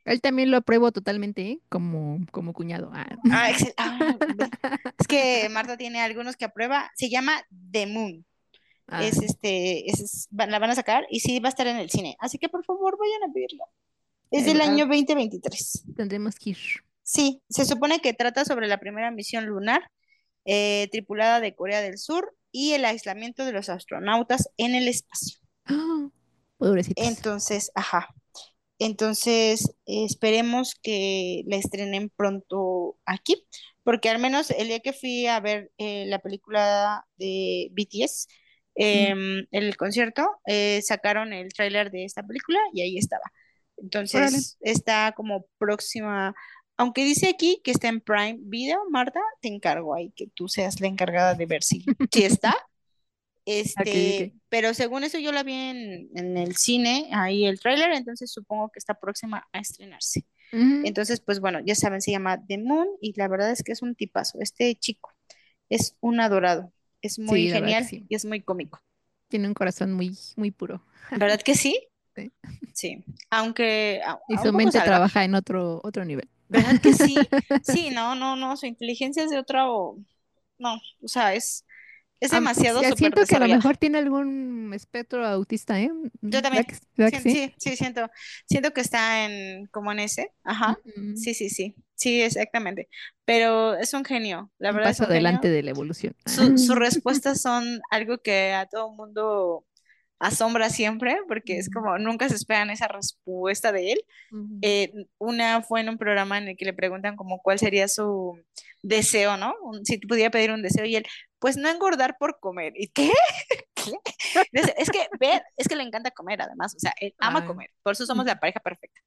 Él también lo apruebo totalmente, ¿eh? Como, como cuñado. Ah. Ah, excel- ah, ve. Es que Marta tiene algunos que aprueba. Se llama The Moon. Ah, Es este, es, es- va- la van a sacar y sí va a estar en el cine. Así que por favor vayan a verla. Es eh, del ah, año dos mil veintitrés. tendremos que ir. Sí, se supone que trata sobre la primera misión lunar eh, tripulada de Corea del Sur y el aislamiento de los astronautas en el espacio. Ah, pobrecitos. Entonces, ajá. Entonces, eh, esperemos que la estrenen pronto aquí, porque al menos el día que fui a ver eh, la película de B T S, Mm, em, el concierto, eh, sacaron el tráiler de esta película y ahí estaba. órale. Entonces, está como próxima, aunque dice aquí que está en Prime Video, Marta, te encargo ahí que tú seas la encargada de ver si, si está. Ok, Este, ok. pero según eso yo la vi en, en el cine, ahí el tráiler, entonces supongo que está próxima a estrenarse. Ujú, Entonces, pues bueno, ya saben, se llama The Moon y la verdad es que es un tipazo. Este chico es un adorado, es muy sí, la verdad que genial sí. y es muy cómico. Tiene un corazón muy, muy puro. ¿Verdad que sí? Sí. Sí, aunque a- Y a un su poco mente salvaje. trabaja en otro, otro nivel. ¿Verdad que sí? Sí, no, no, no, su inteligencia es de otro, no, o sea, es, es Am- demasiado sí, súper siento que a lo desarrollada. mejor tiene algún espectro autista, ¿eh? Yo ¿Verdad también. que, verdad que Sien- sí? Sí, sí, siento, siento que está en, como en ese. Ajá. Ujú. Sí, sí, sí. Sí, exactamente. Pero es un genio. La Un verdad es paso un genio. adelante de la evolución. Su- sus respuestas son algo que a todo mundo asombra siempre, porque es Mm, como nunca se esperan esa respuesta de él. mm. Eh, una fue en un programa en el que le preguntan como cuál sería su deseo, ¿no? Un- si pudiera pedir un deseo y él, pues no engordar por comer. ¿Y qué? ¿Qué? Dice, es que ve, es que le encanta comer además, o sea, él ama Ah, comer, por eso somos ujú. la pareja perfecta.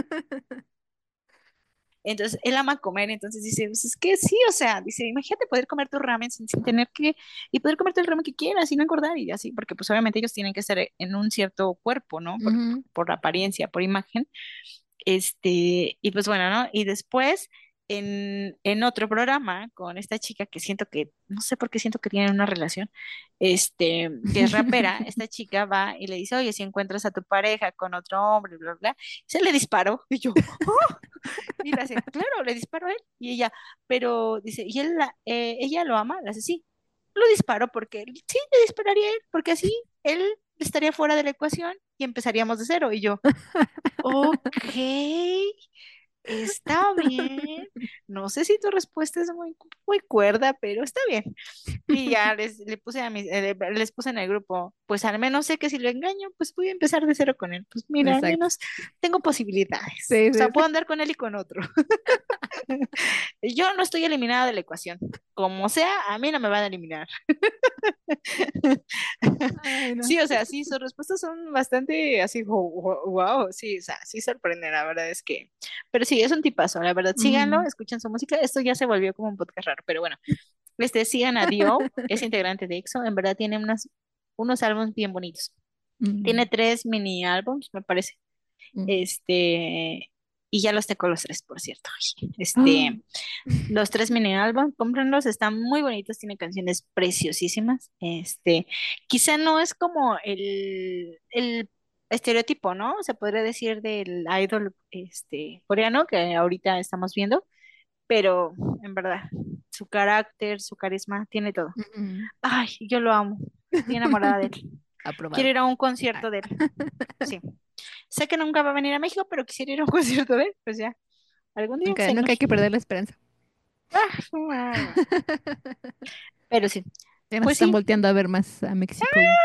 Entonces, él ama comer, entonces dice, pues es que sí, o sea, dice, imagínate poder comer tu ramen sin, sin tener que, y poder comerte el ramen que quieras y no engordar y así, porque pues obviamente ellos tienen que estar en un cierto cuerpo, ¿no? Por, Ujú. por apariencia, por imagen. Este, y pues bueno, ¿no? Y después en, en otro programa con esta chica que siento que, no sé por qué siento que tienen una relación, este, que es rapera, esta chica va y le dice, oye, si encuentras a tu pareja con otro hombre, bla, bla, bla, se le disparó. Y yo, "Ah". Y le hace, claro, le disparó a él. Y ella, pero dice, ¿y él la- eh, ella lo ama? Le hace, sí, lo disparó porque él, sí, le dispararía a él, porque así él estaría fuera de la ecuación y empezaríamos de cero. Y yo, ok, está bien. No sé si tu respuesta es muy, muy cuerda, pero está bien. Y ya les, le puse a mis, eh, les puse en el grupo, pues al menos sé que si lo engaño, pues voy a empezar de cero con él. Pues mira, al Exacto. menos tengo posibilidades. Sí, O sea, sí, sí. puedo andar con él y con otro. Yo no estoy eliminada de la ecuación. Como sea, a mí no me van a eliminar. Ay, no. Sí, o sea, sí, sus respuestas son bastante así, wow, sí, o sea, sí sorprenden, la verdad es que, pero sí, es un tipazo, la verdad, síganlo, Ujú. escuchen su música, esto ya se volvió como un podcast raro, pero bueno, este, sigan a Dio, es integrante de EXO, en verdad tiene unas, unos álbumes bien bonitos, tiene Mm, tres mini álbums, me parece, mm. este, y ya los tengo los tres, por cierto, Ah, este, los tres mini álbum, cómprenlos, están muy bonitos, tiene canciones preciosísimas. Este, quizá no es como el, el estereotipo, ¿no? Se podría decir del idol este, coreano que ahorita estamos viendo, pero en verdad, su carácter, su carisma, tiene todo. ujú. Ay, yo lo amo, estoy enamorada de él. Quiero Aprobado. ir a un Ah. concierto de él, sí. Sé que nunca va a venir a México, pero quisiera ir a un concierto de él, pues ya, algún día Nunca, se nunca hay nos... que perder la esperanza. Ah, pero sí. Ya nos Pues están sí, volteando a ver más a México.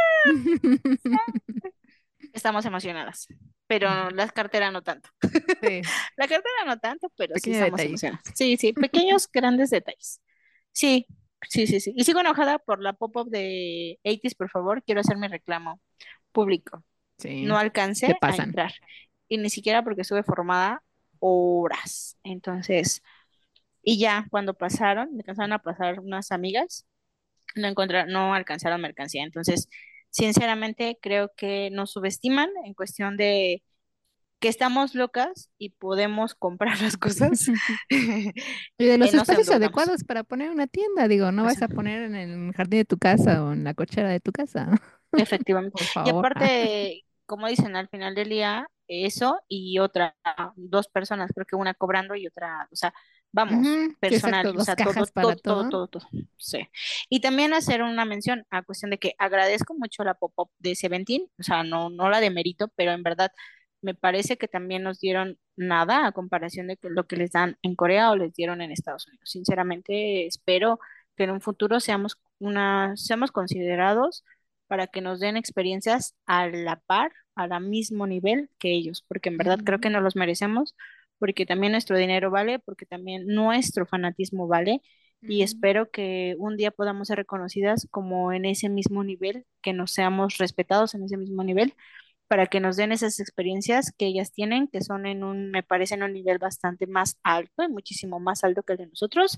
estamos emocionadas, pero Ujú. la cartera no tanto. Sí, La cartera no tanto, pero sí pequeño estamos detalle. emocionadas. Sí, sí, pequeños, grandes detalles. Sí, sí, sí, sí. Y sigo enojada por la pop-up de ochenta, por favor. Quiero hacer mi reclamo público. Sí, No se alcancé a pasan. entrar. Y ni siquiera porque estuve formada horas. Entonces, y ya cuando pasaron, me alcanzaron a pasar unas amigas, no encontraron, no alcanzaron mercancía. Entonces, sinceramente, creo que nos subestiman en cuestión de que estamos locas y podemos comprar las cosas. Y de Eh, los no sé espacios dónde votamos. adecuados para poner una tienda, digo, no O vas sea, a poner en el jardín de tu casa o en la cochera de tu casa. efectivamente. Por Y favor. Ah. aparte, como dicen, al final del día, eso y otra, dos personas, creo que una cobrando y otra, o sea, vamos, Ujú, sí, personal, exacto, o dos sea, todo, cajas para todo, todo, todo. todo, todo, sí. Y también hacer una mención a cuestión de que agradezco mucho la pop-up de Seventeen, o sea, no, no la demerito, pero en verdad me parece que también nos dieron nada a comparación de que lo que les dan en Corea o les dieron en Estados Unidos. Sinceramente, espero que en un futuro seamos una, seamos considerados para que nos den experiencias a la par, a la mismo nivel que ellos, porque en verdad creo Ujú, que nos los merecemos, porque también nuestro dinero vale, porque también nuestro fanatismo vale, y ujú, espero que un día podamos ser reconocidas como en ese mismo nivel, que nos seamos respetados en ese mismo nivel, para que nos den esas experiencias que ellas tienen, que son en un, me parece, en un nivel bastante más alto y muchísimo más alto que el de nosotros,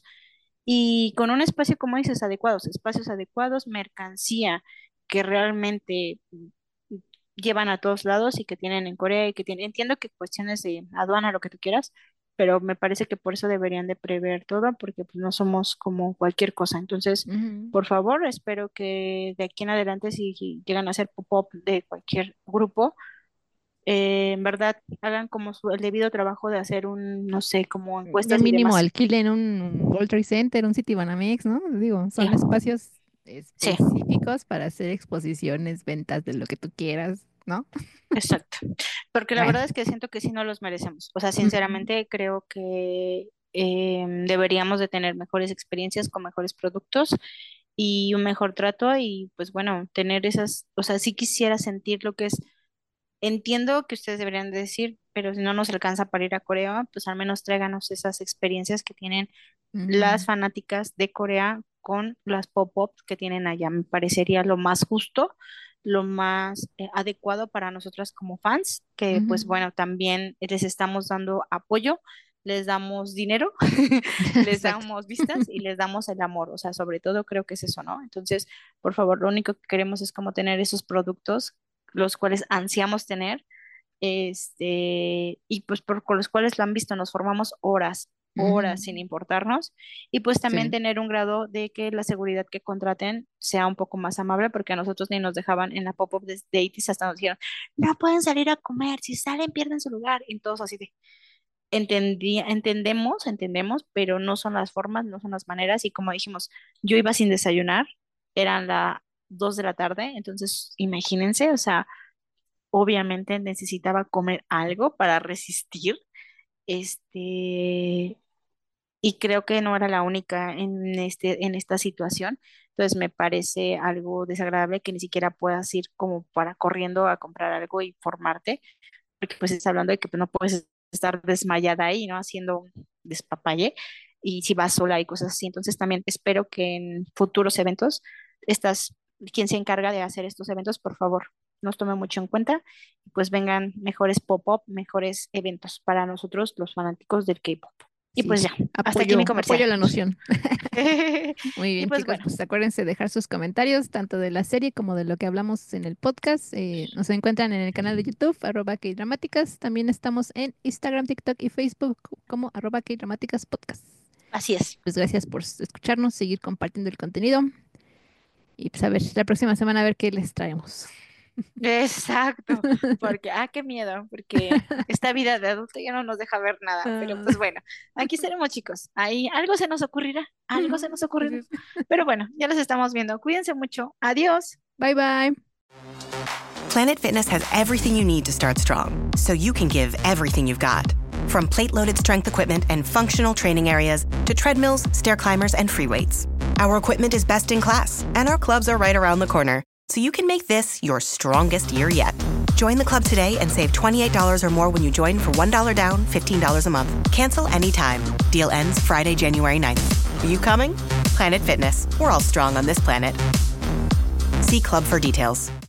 y con un espacio, como dices, adecuados, espacios adecuados, mercancía que realmente mm, llevan a todos lados y que tienen en Corea y que tienen, entiendo que cuestiones de aduana, lo que tú quieras, pero me parece que por eso deberían de prever todo, porque pues, no somos como cualquier cosa. Entonces, ujú. por favor, espero que de aquí en adelante, si llegan a hacer pop-up de cualquier grupo, eh, en verdad hagan como su, el debido trabajo de hacer un, no sé, como Ya encuestas y mínimo demás. alquilen un World Trade Center, un City Banamex, ¿no? Digo, Sí, son espacios sí. específicos para hacer exposiciones, ventas de lo que tú quieras, ¿no? Exacto, porque la Bueno. verdad es que siento que sí no los merecemos. O sea, Ujú, sinceramente creo que em, deberíamos de tener mejores experiencias con mejores productos y un mejor trato y pues bueno, tener esas, o sea, sí quisiera sentir lo que es, entiendo que ustedes deberían de decir, pero si no nos alcanza para ir a Corea, pues al menos tráiganos esas experiencias que tienen las ujú, fanáticas de Corea con las pop-ups que tienen allá. Me parecería lo más justo, lo más eh, adecuado para nosotras como fans, que pues ujú. bueno, también les estamos dando apoyo, les damos dinero, les Exacto. damos vistas y les damos el amor. O sea, sobre todo creo que es eso, ¿no? Entonces, por favor, lo único que queremos es como tener esos productos, los cuales ansiamos tener este, y pues por con los cuales lo han visto, nos formamos horas, horas sin Ujú, importarnos, y pues también sí. tener un grado de que la seguridad que contraten sea un poco más amable, porque a nosotros ni nos dejaban en la pop-up de dates, hasta nos dijeron, no pueden salir a comer, si salen pierden su lugar, y todos así de, entendí, entendemos, entendemos, pero no son las formas, no son las maneras, y como dijimos, yo iba sin desayunar, eran las dos de la tarde, entonces imagínense, o sea, obviamente necesitaba comer algo para resistir, este, y creo que no era la única en este, en esta situación. Entonces me parece algo desagradable que ni siquiera puedas ir como para corriendo a comprar algo y formarte, porque pues estás hablando de que pues, no puedes estar desmayada ahí, ¿no? Haciendo un despapalle, y si vas sola y cosas así. Entonces también espero que en futuros eventos, estas, quien se encarga de hacer estos eventos, por favor, nos tome mucho en cuenta y pues vengan mejores pop-up, mejores eventos para nosotros, los fanáticos del K-pop. Y Sí, pues ya, hasta aquí mi apoyo, apoyo comercial. la noción. Muy Y bien, pues chicos, bueno, pues acuérdense de dejar sus comentarios, tanto de la serie como de lo que hablamos en el podcast. Eh, nos encuentran en el canal de YouTube, arroba Kdramáticas. También estamos en Instagram, TikTok y Facebook como arroba Kdramáticas Podcast. así es. Pues gracias por escucharnos, seguir compartiendo el contenido. Y pues a ver, la próxima semana a ver qué les traemos. Exacto, porque, ah, qué miedo, porque esta vida de adulto ya no nos deja ver nada, pero Ah, pues bueno, aquí estaremos chicos, ahí algo se nos ocurrirá, algo se nos ocurrirá, así es. pero bueno, ya los estamos viendo, cuídense mucho, adiós. Bye bye. Planet Fitness has everything you need to start strong, so you can give everything you've got. From plate-loaded strength equipment and functional training areas to treadmills, stair climbers, and free weights. Our equipment is best in class, and our clubs are right around the corner, so you can make this your strongest year yet. Join the club today and save twenty-eight dollars or more when you join for one dollar down, fifteen dollars a month. Cancel anytime. Deal ends Friday, January ninth. Are you coming? Planet Fitness. We're all strong on this planet. See club for details.